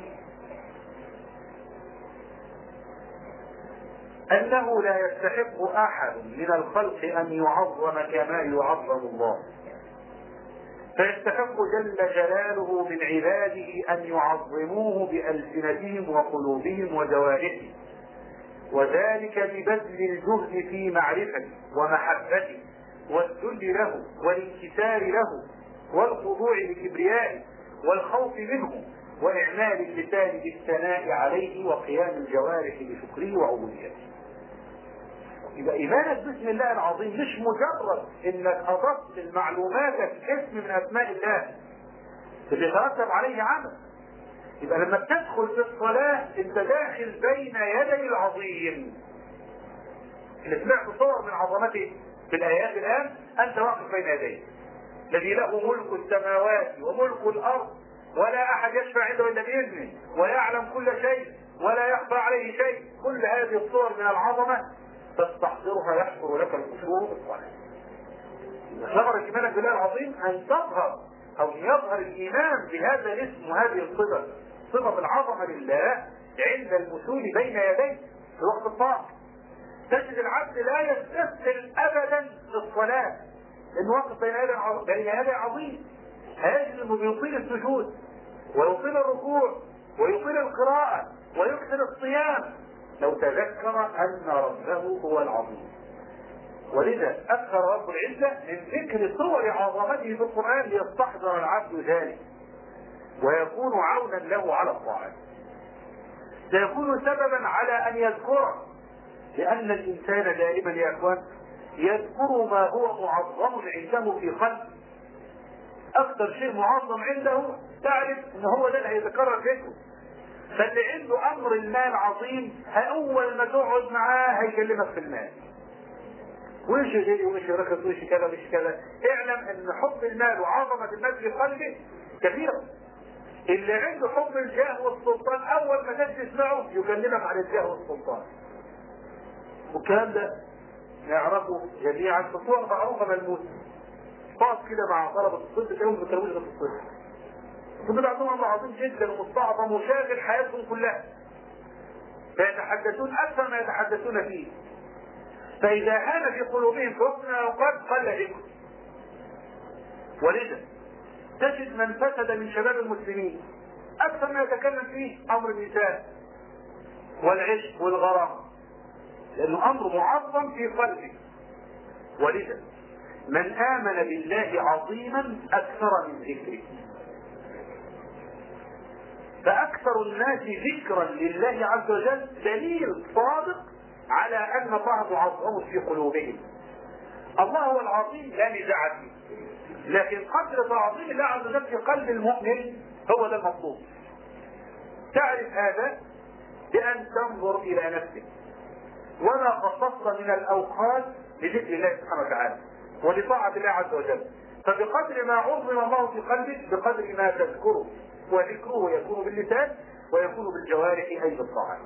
أنه لا يستحق أحد من الخلق أن يعظم كما يعظم الله. فيستحق جل جلاله من عباده أن يعظموه بألسنتهم وقلوبهم وجوارحهم وذلك ببذل الجهد في معرفته ومحبته والذل له والانكسار له والخضوع لكبريائه والخوف منه وإعمال اللسان بالثناء عليه وقيام الجوارح بشكره وعبوديته. يبقى إيمانك باسم الله العظيم مش مجرد إنك أضفت المعلومات اسم من أسماء الله اللي يترتب عليه عمل. يبقى لما تدخل في الصلاة أنت داخل بين يدي العظيم اللي سمعت صور من عظمته في الآيات الآن أنت واقف بين يديه الذي له ملك السماوات وملك الارض ولا احد يشفع عنده الا باذنه ويعلم كل شيء ولا يخفى عليه شيء، كل هذه الصور من العظمه تستحضرها يحفر لك الخشوع بالصلاه. ثمرة ايمانك بالله العظيم ان تظهر او يظهر الايمان بهذا الاسم وهذه الصفه، صفه العظمه لله عند المثول بين يديه في وقت الطاعه. تجد العبد لا يستسهل ابدا في الصلاه لانه واقف بين يدي عظيم، هيجد انه بيطيل السجود ويطيل الركوع ويطيل القراءه ويكثر الصيام لو تذكر ان ربه هو العظيم. ولذا اكثر رب العزه من ذكر صور عظمته في القران ليستحضر العبد ذلك ويكون عونا له على الطاعه. سيكون سببا على ان يذكره، لان الانسان دائما يا اخوان يذكر ما هو معظم عنده في قلبه. اكثر شيء معظم عنده تعرف ان هو ده اللي هيتكرر ذكره. فاللي عنده امر المال عظيم اول ما تقعد معاه هيكلمك في المال، وش غيري وش ركض وش كذا وش كذا. اعلم ان حب المال وعظمه المال في قلبه كثيره. اللي عنده حب الجاه والسلطان اول ما تجي تسمعه يكلمك عن الجاه والسلطان. والكلام ده نعرفه جميعا في صور معروفه ملموسه. تقعد كده مع طلبه الطب تلاقيهم بيتكلموش في الطب. الطب عندهم امر عظيم جدا ومستعظم وشاغل حياتهم كلها. فيتحدثون اكثر ما يتحدثون فيه. فاذا هان في قلوبهم في وقت من الاوقات قل ذكر. ولذا تجد من فسد من شباب المسلمين اكثر ما يتكلم فيه امر النساء والعشق والغرام، لانه امر معظم في قلبه. ولذا من امن بالله عظيما اكثر من ذكره. فاكثر الناس ذكرا لله عز وجل دليل صادق على ان الله معظم في قلوبهم. الله هو العظيم لا نزاع فيه، لكن قدر تعظيم الله عز وجل في قلب المؤمن هو ده المطلوب. تعرف هذا بان تنظر الى نفسك وما خصصت من الاوقات لذكر الله سبحانه وتعالى ولطاعه الله عز وجل. فبقدر ما عظم الله في قلبك بقدر ما تذكره، وذكره يكون باللسان ويكون بالجوارح اي بالطاعات.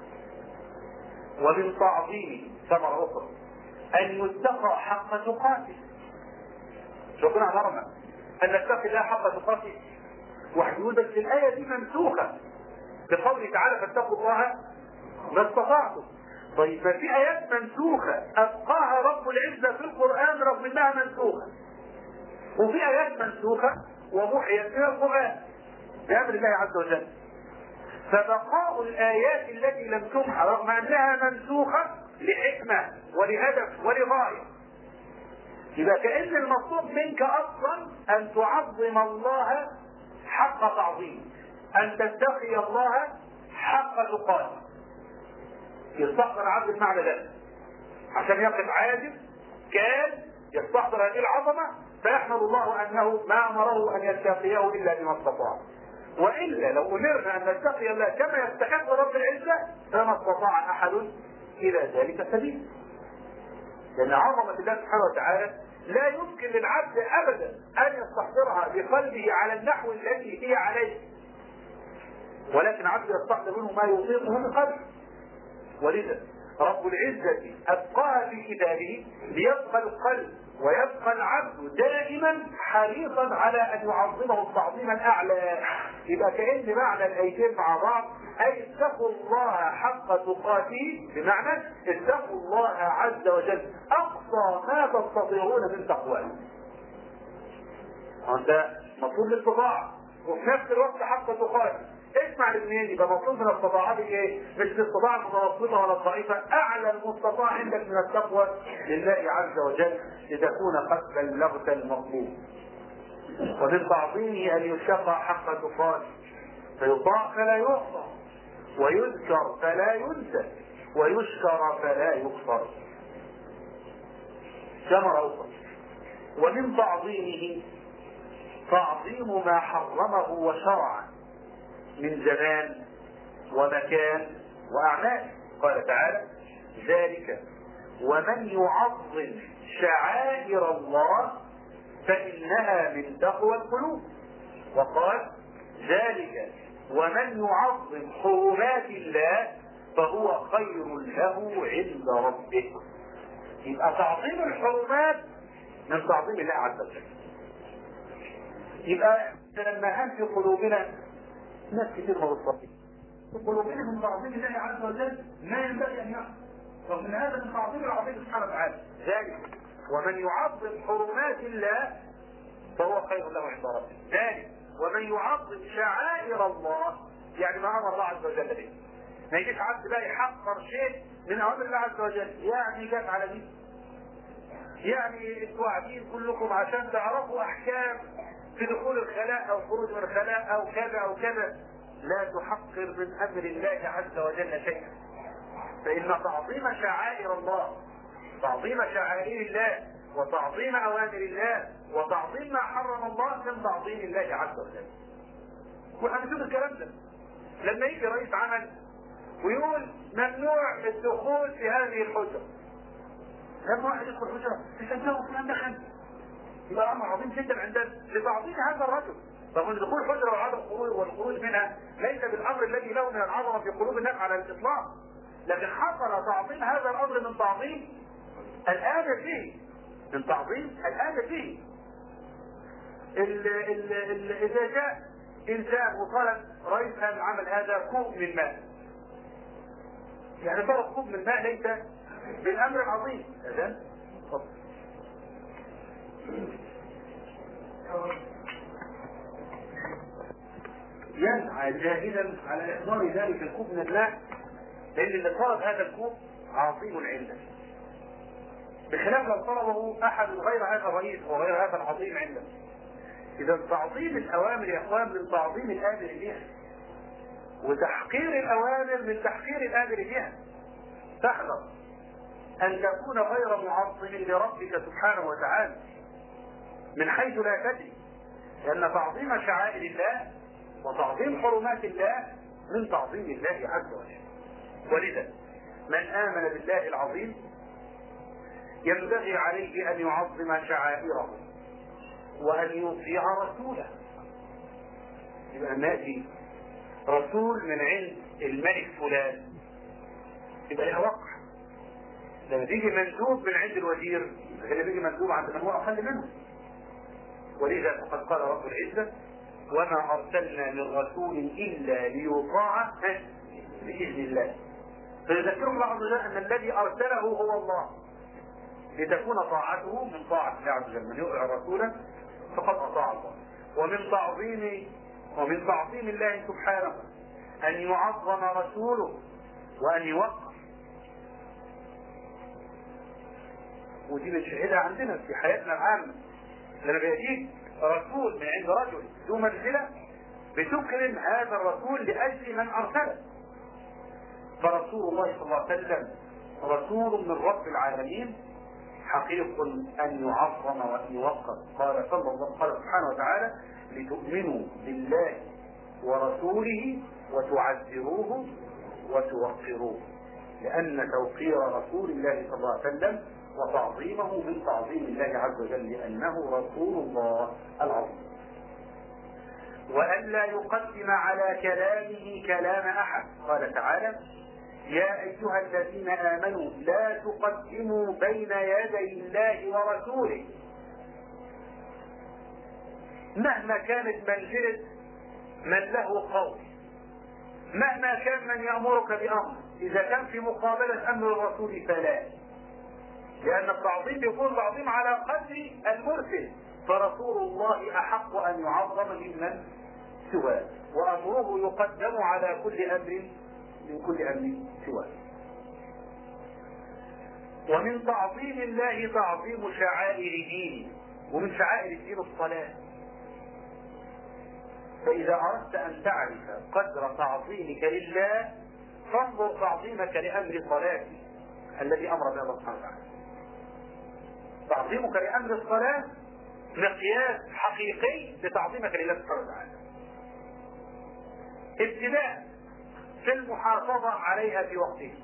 ومن تعظيمه ثمره اخرى ان يتقى حق تقاته. ربنا امرنا ان نتقي الله حق تقاته، وحدودك في الايه دي منسوخه بقوله تعالى فاتقوا الله ما استطعتم. طيب ما في ايات منسوخه ابقاها رب العزه في القران رغم انها منسوخه، وفي ايات منسوخه ومحيت من القران بامر الله عز وجل. فبقاء الايات التي لم تمحى رغم انها منسوخه لحكمه ولهدف ولغايه. يبقى كأن المطلوب منك اصلا ان تعظم الله حق تعظيمه، ان تتقي الله حق تقاته. يستحضر عبد المعنى ده عشان يقف عاجز كان يستحضر هذه العظمه فيحمد الله انه ما امره ان يتقيه الا بما استطاع. والا لو امرنا ان نتقي الله كما يستحق رب العزه فما استطاع احد الى ذلك سبيل. لان عظمه الله سبحانه وتعالى لا يمكن للعبد ابدا ان يستحضرها بقلبه على النحو الذي هي عليه، ولكن عبد يستحضر منه ما يطيقه بقلبه. ولذا رب العزه ابقاها في كتابه ليبقى القلب ويبقى العبد دائما حريصا على ان يعظمه التعظيم الاعلى. يبقى كأن معنى الايتين مع بعض اي اتقوا الله حق تقاته، بمعنى اتقوا الله عز وجل اقصى ما تستطيعون من تقواه. ده مطلوب الاستطاعه وفي نفس الوقت حق تقاته. اسمع الاثنين، يبقى مطلوب من الاستطاعات ايه؟ مش الاستطاعه المتوسطه ولا الضعيفه، اعلى المستطاع عندك من التقوى لله عز وجل لتكون قد بلغت المطلوب. ومن تعظيمه ان يشفع حق تقاته، فيطاع فلا يعصى، ويذكر فلا ينسى، ويشكر فلا يكفر. ثمرة أخرى ومن تعظيمه تعظيم ما حرمه وشرعه من زمان ومكان وأعمال. قال تعالى ذلك ومن يعظم شعائر الله فإنها من تقوى القلوب. وقال ذلك ومن يعظم حرمات الله فهو خير له عند ربه. يبقى تعظيم الحرمات من تعظيم الله عز وجل. يبقى لما هان في قلوبنا ناس كتير ما بتصلي في قلوبنا من تعظيم الله عز وجل ما ينبغي ان يحصل، ومن هذا من تعظيم العظيم سبحانه وتعالى. ذلك ومن يعظم حرمات الله فهو خير له عند ربه. ذلك ومن يعظم شعائر الله، يعني ما امر الله عز وجل به. ما يجيش عبد بقى يحقر شيء من اوامر الله عز وجل، يعني جت على دي، يعني انتوا قاعدين كلكم عشان تعرفوا احكام في دخول الخلاء او خروج من الخلاء او كذا او كذا. لا تحقر من امر الله عز وجل شيئا، فان تعظيم شعائر الله، تعظيم شعائر الله وتعظيم اوامر الله وتعظيم ما حرم الله من تعظيم الله عز وجل. وهنشوف الكلام ده لما يجي رئيس عمل ويقول ممنوع الدخول في هذه الحجره. لما واحد يدخل حجره يصدقوا فلان دخل، يبقى امر عظيم جدا عندنا لتعظيم هذا الرجل. رغم دخول حجره وعدم الخروج والخروج منها ليس بالامر الذي له من العظمه في قلوب الناس على الاطلاق، لكن حصل تعظيم هذا الامر من تعظيم الآمر فيه، من تعظيم الآمر فيه. إذا جاء إنسان وطلب رئيس هذا العمل هذا كوب من ماء، يعني طلب كوب من ماء ليس بالأمر العظيم. إذن يسعى جاهدا على إحضار ذلك الكوب من الماء، لأن اللي طلب هذا الكوب عظيم عنده، بخلاف لو طلبه أحد غير هذا الرئيس وغير هذا العظيم عنده. إذا تعظيم الأوامر يا إخوان من تعظيم الآمر بها، وتحقير الأوامر من تحقير الآمر بها. تحذر أن تكون غير معظم لربك سبحانه وتعالى من حيث لا تدري، لأن تعظيم شعائر الله وتعظيم حرمات الله من تعظيم الله عز وجل. ولذا من آمن بالله العظيم ينبغي عليه أن يعظم شعائره وأن يطيع رسوله. يبقى نأتي رسول من عند الملك فلان يبقى لها وقع. لما تيجي مندوب من عند الوزير اللي بيجي مندوب عند من هو أقل منه. ولذا فقد قال رب العزة وما أرسلنا من رسول إلا ليطاع بإذن الله. فيذكر الله عز وجل أن الذي أرسله هو الله، لتكون طاعته من طاعة الله عز وجل. من يطع الرسول فقد أطاع الله. ومن تعظيم الله سبحانه أن يعظم رسوله وأن يوقر. ودي بنشاهدها عندنا في حياتنا العامة، لما بيجيك رسول من عند رجل ذو منزلة بتكرم هذا الرسول لأجل من أرسله. فرسول الله صلى الله عليه وسلم رسول من رب العالمين حقيق أن يعظم وأن يوقر. قال سبحانه وتعالى لتؤمنوا بالله ورسوله وتعزروه وتوقروه، لأن توقير رسول الله صلى الله عليه وسلم وتعظيمه من تعظيم الله عز وجل، لأنه رسول الله العظيم. وأن لا يقدم على كلامه كلام أحد. قال تعالى يا أيها الذين آمنوا لا تقدموا بين يدي الله ورسوله. مهما كانت منزلة من له قول، مهما كان من يأمرك بأمر، إذا كان في مقابلة أمر الرسول فلا، لأن التعظيم يكون تعظيم على قدر المرسل. فرسول الله أحق أن يعظم ممن سواه، وأمره يقدم على كل أمر من كل أمر سواه. ومن تعظيم الله تعظيم شعائر دينه، ومن شعائر الدين الصلاة. فإذا أردت أن تعرف قدر تعظيمك لله فانظر تعظيمك لأمر الصلاة الذي أمر به الله سبحانه وتعالى. تعظيمك لأمر الصلاة مقياس حقيقي لتعظيمك لله سبحانه وتعالى. ابتداء في المحافظة عليها في وقتها.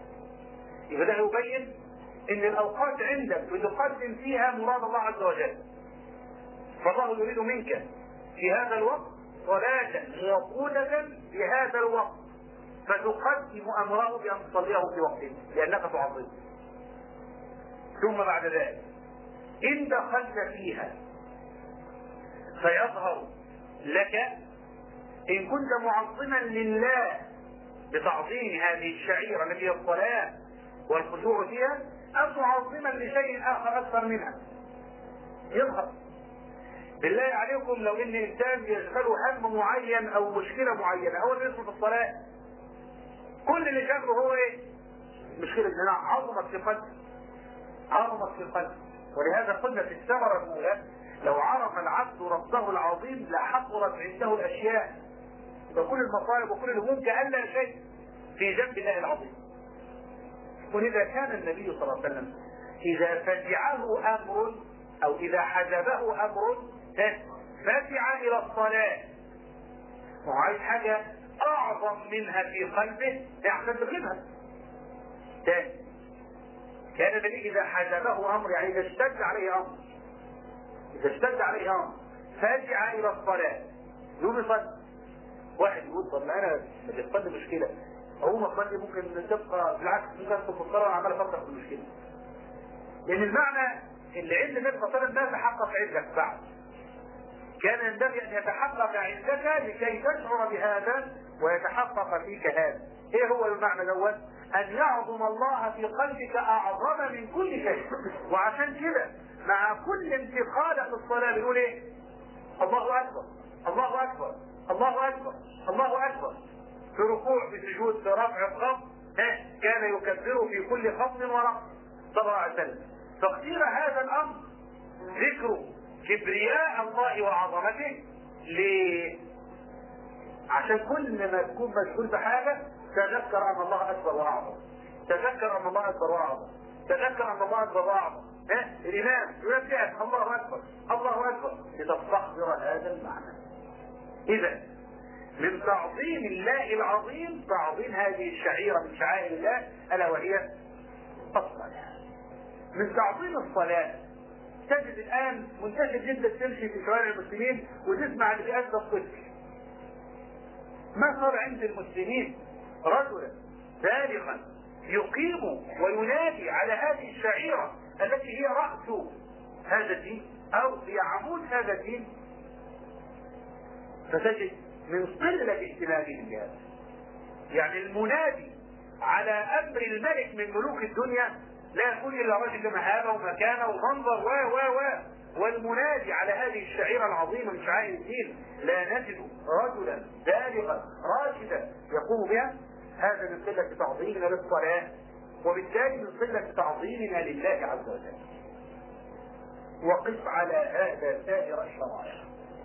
يبقى ده يبين ان الاوقات عندك بتقدم فيها مراد الله عز وجل، فالله يريد منك في هذا الوقت صلاة موقوتة في هذا الوقت، فتقدم أمره بأن تصليه في وقته لأنك تعظمه. ثم بعد ذلك إن دخلت فيها فيظهر لك إن كنت معظما لله بتعظيم هذه الشعيرة التي هي الصلاة والخشوع فيها، أو معظما لشيء آخر أكثر منها. يظهر. بالله عليكم لو إن إنسان يشغله هم معين أو مشكلة معينة أول ما يدخل في الصلاة كل اللي شغله هو إيه؟ مشكلة الزنا. عظمت في قلبه، عظمت في قلبه. ولهذا قلنا في الثمرة الأولى لو عرف العبد ربه العظيم لحضرت عنده الأشياء، وكل المصائب وكل الهموم كأن لا شيء في جنب الله العظيم. ولذا كان النبي صلى الله عليه وسلم إذا فزعه أمر أو إذا حجبه أمر فزع إلى الصلاة، وعايز حاجة أعظم منها في قلبه يحسن بغيبها. تاني كان النبي إذا حجبه أمر، يعني إذا اشتد عليه أمر، إذا اشتد عليه أمر فزع إلى الصلاة يوم يصلي. واحد يقول طب أنا بتصلي مشكلة، أقوم أصلي ممكن تبقى بالعكس ممكن أدخل في الصلاة وعمال أفكر في المشكلة. لأن المعنى اللي عند النبي صلى الله عليه وسلم ما تحقق عندك بعد، كان ينبغي أن يتحقق عندك لكي تشعر بهذا ويتحقق فيك هذا. إيه هو المعنى دوت؟ أن يعظم الله في قلبك أعظم من كل شيء. وعشان كده مع كل انتقال في الصلاة بنقول إيه؟ الله أكبر، الله أكبر، الله أكبر، الله أكبر. في ركوع، في سجود، في رفع، في خفض، كان يكبر في كل خفض ورفع صلى الله عليه وسلم. فاختير هذا الأمر ذكر كبرياء الله وعظمته. ليه؟ عشان كل ما تكون مشغول بحاجة تذكر أن الله أكبر وأعظم، تذكر أن الله أكبر وأعظم، تذكر أن الله أكبر وأعظم. الإمام ينبهك الله أكبر، الله أكبر، لتستحضر هذا المعنى. إذا من تعظيم الله العظيم تعظيم هذه الشعيرة من شعائر الله ألا وهي الصلاة. من تعظيم الصلاة تجد الآن منتشر جدا تمشي في شوارع المسلمين وتسمع اللي بيأذى الطفل. ما صار عند المسلمين رجلا بالغا يقيم وينادي على هذه الشعيرة التي هي رأس هذا الدين أو هي عمود هذا الدين، فتجد من قلة اهتمامهم بهذا. يعني المنادي على أمر الملك من ملوك الدنيا لا يكون إلا رجل مهابة ومكانة ومنظر والمنادي على هذه الشعيرة العظيمة من شعائر الدين لا نجد رجلا بالغا راشدا يقوم بها. هذا من قلة تعظيمنا للصلاة، وبالتالي من قلة تعظيمنا لله عز وجل. وقف على هذا سائر الشرائع،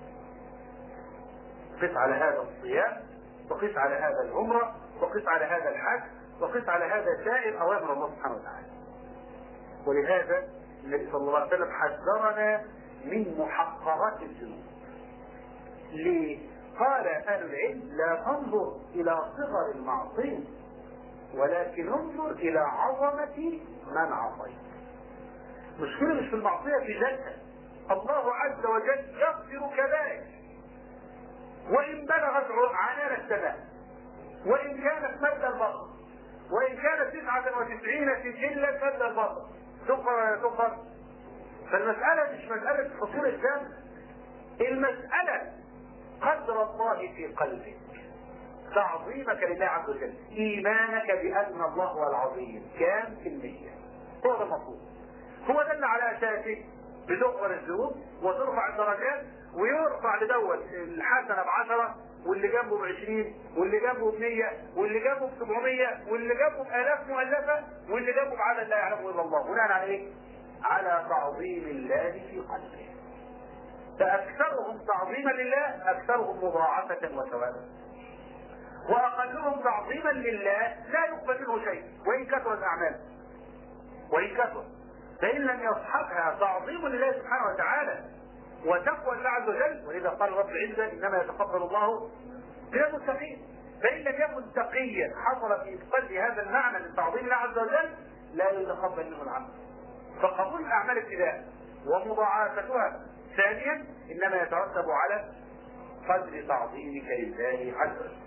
قف على هذا الصيام، وقف على هذا العمرة، وقف على هذا الحج، وقف على هذا سائر أوامر الله سبحانه وتعالى. ولهذا النبي صلى الله عليه وسلم حذرنا من محقرات الذنوب. ليه؟ قال أهل العلم لا تنظر إلى صغر المعصية ولكن انظر إلى عظمة من عصيت. مشكلة مش في المعصية في ذاتها، الله عز وجل يغفر كذلك وإن بلغت عنان السماء، وإن كانت مد البصر، وإن كانت 99 سجلا مد البصر، تغفر ولا تغفر؟ فالمسألة مش مسألة حصول الذنب، المسألة قدر الله في قلبك، تعظيمك لله عز وجل، إيمانك بأن الله هو العظيم كام في المية. هو ده المطلوب، هو ده اللي على أساسه بتغفر الذنوب وترفع الدرجات، ويرفع لدول الحسنة ب10 واللي جنبه ب20 واللي جنبه ب100 واللي جنبه ب700 واللي جنبه ب1000 مؤلفة واللي جنبه بعدد لا يعلمه إلا الله. بناء على إيه؟ على تعظيم الله في قلبه. فأكثرهم تعظيما لله أكثرهم مضاعفة وثوابا، وأقلهم تعظيما لله لا يقبل منه شيء وإن كثر الأعمال، وإن كثر، فإن لم يصحبها تعظيم لله سبحانه وتعالى وتقوى الله عز وجل. ولذا قال رب العزة إنما يتقبل الله من المتقين. فإن لم يكن تقيا حصل في قلب هذا المعنى من تعظيم الله عز وجل لا يتقبل منه العمل. فقبول الأعمال ابتداء ومضاعفتها ثانيا انما يترتب على قدر تعظيمك لله عز وجل.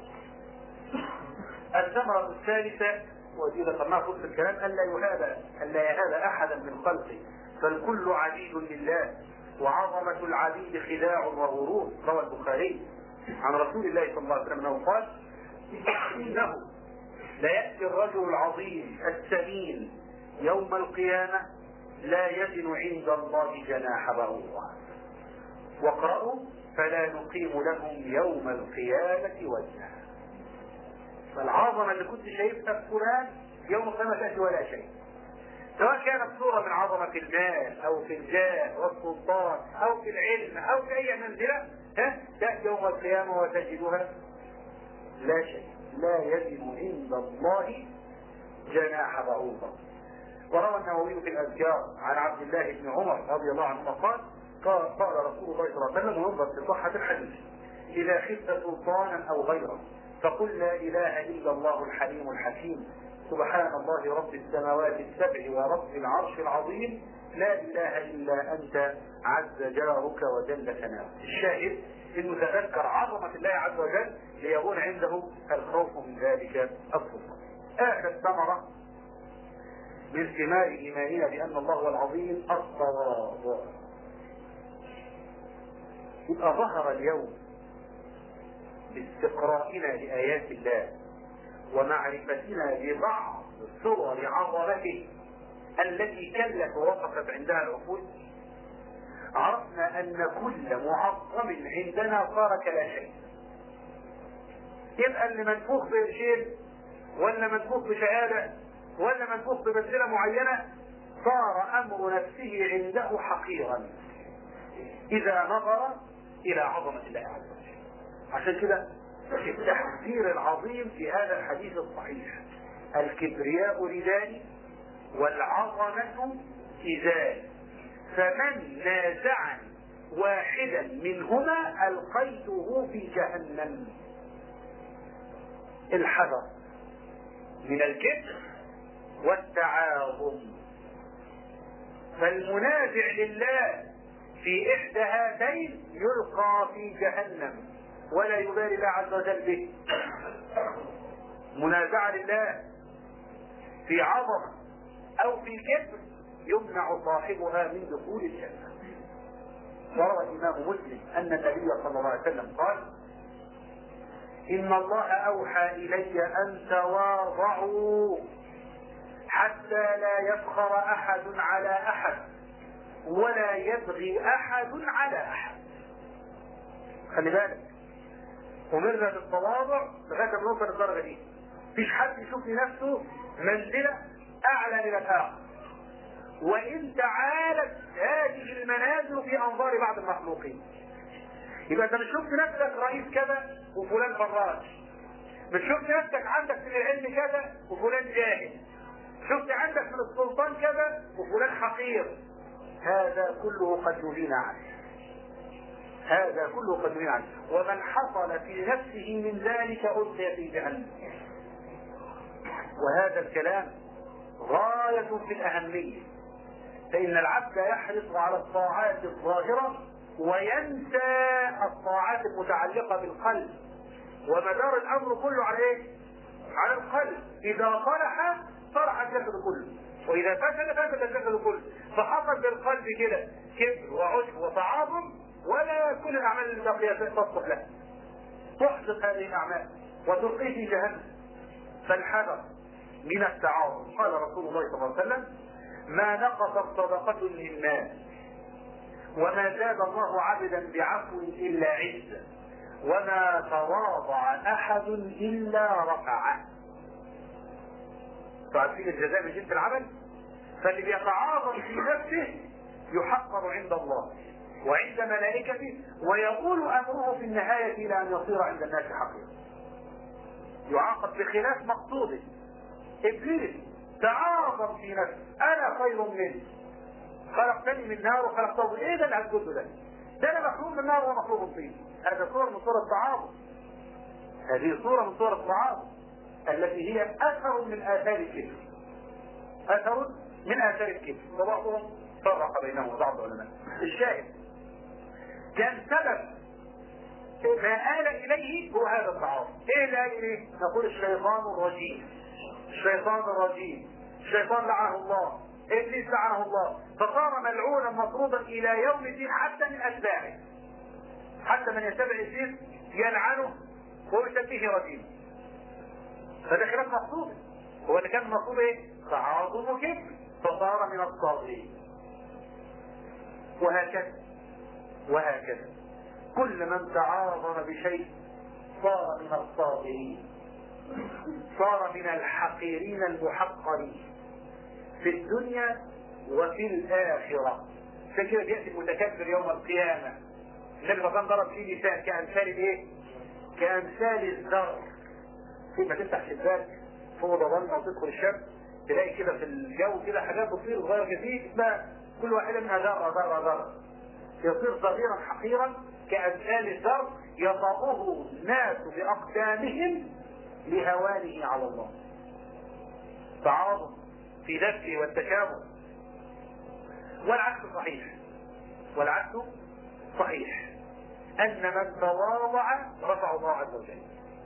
الثمرة الثالثة ودي ذكرناها في وسط الكلام ألا يهاب أحدا من خلقه فالكل عبيد لله وعظمة العبيد خداع وغرور. روى البخاري عن رسول الله صلى الله عليه وسلم انه قال: انه ليأتي الرجل العظيم السمين يوم القيامة لا يزن عند الله جناح بعوضة. واقرأوا: فلا نقيم لهم يوم القيامة وزنا. فالعظمة اللي كنت شايفها في فلان يوم القيامة تأتي ولا شيء، سواء كانت صورة من عظمة المال أو في الجاه والسلطان أو في العلم أو في أي منزلة، تأتي يوم القيامة وتجدها لا شيء، لا يزن عند الله جناح بعوضة. وروى النووي في الأذكار عن عبد الله بن عمر رضي الله عنه قال: قال رسول الله صلى الله عليه وسلم وينظر في صحة الحديث: إذا خفت سلطانا أو غيره فقل لا إله إلا الله الحليم الحكيم سبحان الله رب السماوات السبع ورب العرش العظيم لا إله إلا أنت عز جارك وجل ثناؤك. الشاهد انه تذكر عظمة الله عز وجل ليكون عنده الخوف من ذلك السلطان. آخر ثمرة من ثمار إيماننا بأن الله هو العظيم التواضع. يبقى ظهر اليوم باستقرائنا لآيات الله ومعرفتنا ببعض صور عظمته التي كلت ووقفت عندها العقول، عرفنا أن كل معظم عندنا صار كلا شيء. يبقى اللي منفوخ بشيء ولا منفوخ بشهادة ولا منفوخ بمنزلة معينة صار أمر نفسه عنده حقيرا إذا نظر إلى عظمة الله عز وجل. عشان كده التحذير العظيم في هذا الحديث الصحيح: الكبرياء ردائي والعظمة إزاري، فمن نازعني واحدا منهما ألقيته في جهنم. الحذر من الكبر والتعاظم، فالمنازع لله في إحدى هاتين يلقى في جهنم ولا يبالي الله عز وجل به. منازعة لله في عظمة أو في كبر يمنع صاحبها من دخول الجنة. وروى الإمام مسلم أن النبي صلى الله عليه وسلم قال: إن الله أوحى إلي أن تواضعوا حتى لا يفخر أحد على أحد ولا يبغي أحد على أحد. خلي بالك، أمرنا بالتواضع لغاية ما نوصل الدرجة دي. مفيش حد يشوف لنفسه منزلة أعلى من الآخر، وإن تعالت هذه المنازل في أنظار بعض المخلوقين. يبقى أنت مش شفت نفسك رئيس كذا وفلان فراش، مش شفت نفسك عندك من العلم كذا وفلان جاهل، شفت عندك من السلطان كذا وفلان حقير. هذا كله قد نهينا عنه، هذا كله قد نهينا عنه. ومن حصل في نفسه من ذلك ألقي في جهنم. وهذا الكلام غاية في الأهمية، فإن العبد يحرص على الطاعات الظاهرة وينسى الطاعات المتعلقة بالقلب، ومدار الأمر كله على إيه؟ على القلب. إذا صلح صلح الجسد كله، وإذا فسد فسد الجسد كله. فحصل بالقلب كده كبر وعجب وتعاظم، ولا كل الأعمال الباقية تصلح له، تحدث هذه الأعمال وتلقيه في جهنم. فالحذر من التعاظم. قال رسول الله صلى الله عليه وسلم: ما نقصت صدقة من مال وما زاد الله عبدا بعفو إلا عزا وما تواضع أحد إلا رفعه. تعرفين الجزاء من جنس العمل؟ فاللي بيتعاظم في نفسه يحقر عند الله وعند ملائكته، ويقول أمره في النهاية إلى أن يصير عند الناس حقيقة، يعاقب بخلاف مقصوده. إبليس تعاظم في نفسه: أنا خير منه، خلقتني من نار وخلقته من إيه ده اللي هتقوله ده أنا مخلوق من نار ومخلوق من طين. هذا صورة من صور التعاظم، هذه صورة من صور التعاظم التي هي أثر من آثار الكبر، أثر من آثار الكبر، وبعضهم فرق بينهم بعض العلماء. الشاهد كان سبب ما آل إليه هو هذا التعاطي. إيه اللي آل إليه؟ نقول الشيطان الرجيم، الشيطان الرجيم، الشيطان لعنه الله، إبليس لعنه الله، فصار ملعونا مطرودا إلى يوم الدين حتى من أتباعه، حتى من يتبع إبليس يلعنه ويسميه رجيم. فده خلاف مقصود. هو اللي كان المقصود إيه؟ تعاظم وكبر، فصار من الطاغين. وهكذا وهكذا كل من تعاظم بشيء صار من الطاغين، صار من الحقيرين المحقرين في الدنيا وفي الآخرة. فكرة بيأتي المتكبر يوم القيامة. النبي صلى الله عليه وسلم ضرب فيه مثال كأمثال ايه؟ كأمثال الذر. لما تفتح شباك فوق ضلمة وتدخل الشمس تلاقي كده في الجو كده حاجات بتصير صغيرة كتير، اسمها كل واحدة منها ذرة ذرة ذرة، يصير صغيرا حقيرا كأمثال الذر يطأه الناس بأقدامهم لهوانه على الله. تعاظم في نفسه والتشابه. والعكس صحيح، والعكس صحيح أن من تواضع رفع الله عز وجل،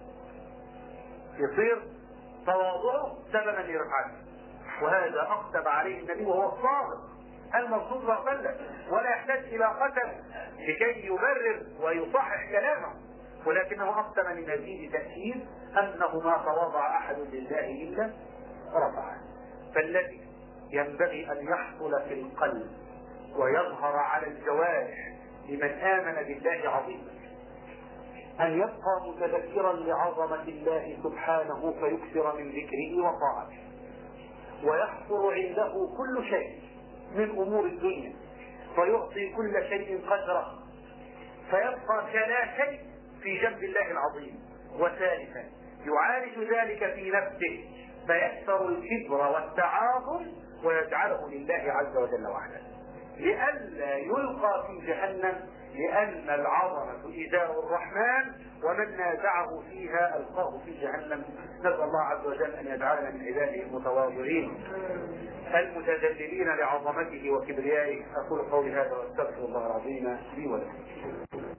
يصير تواضعه سببا لرفعته. وهذا أقسم عليه النبي وهو الصادق المرصود رغبا، ولا يحتاج إلى قسم لكي يبرر ويصحح كلامه، ولكنه أقسم لمزيد تأكيد أنه ما تواضع أحد لله إلا رفعه. فالذي ينبغي أن يحصل في القلب ويظهر على الجوارح لمن آمن بالله عظيما أن يبقى متذكرا لعظمة الله سبحانه فيكثر من ذكره وطاعته، ويحصل عنده كل شيء من أمور الدنيا فيعطي كل شيء قدره، فيبقى كلا شيء في جنب الله العظيم. وثالثا يعالج ذلك في نفسه فيكثر الكبر والتعاظم ويجعله لله عز وجل وحده، لئلا يلقى في جهنم، لأن العظمة إزار الرحمن ومن نازعه فيها ألقاه في جهنم. نسأل الله عز وجل أن يجعلنا من عباده المتواضعين المتذللين لعظمته وكبريائه. أقول قولي هذا واستغفر الله العظيم لي ولكم.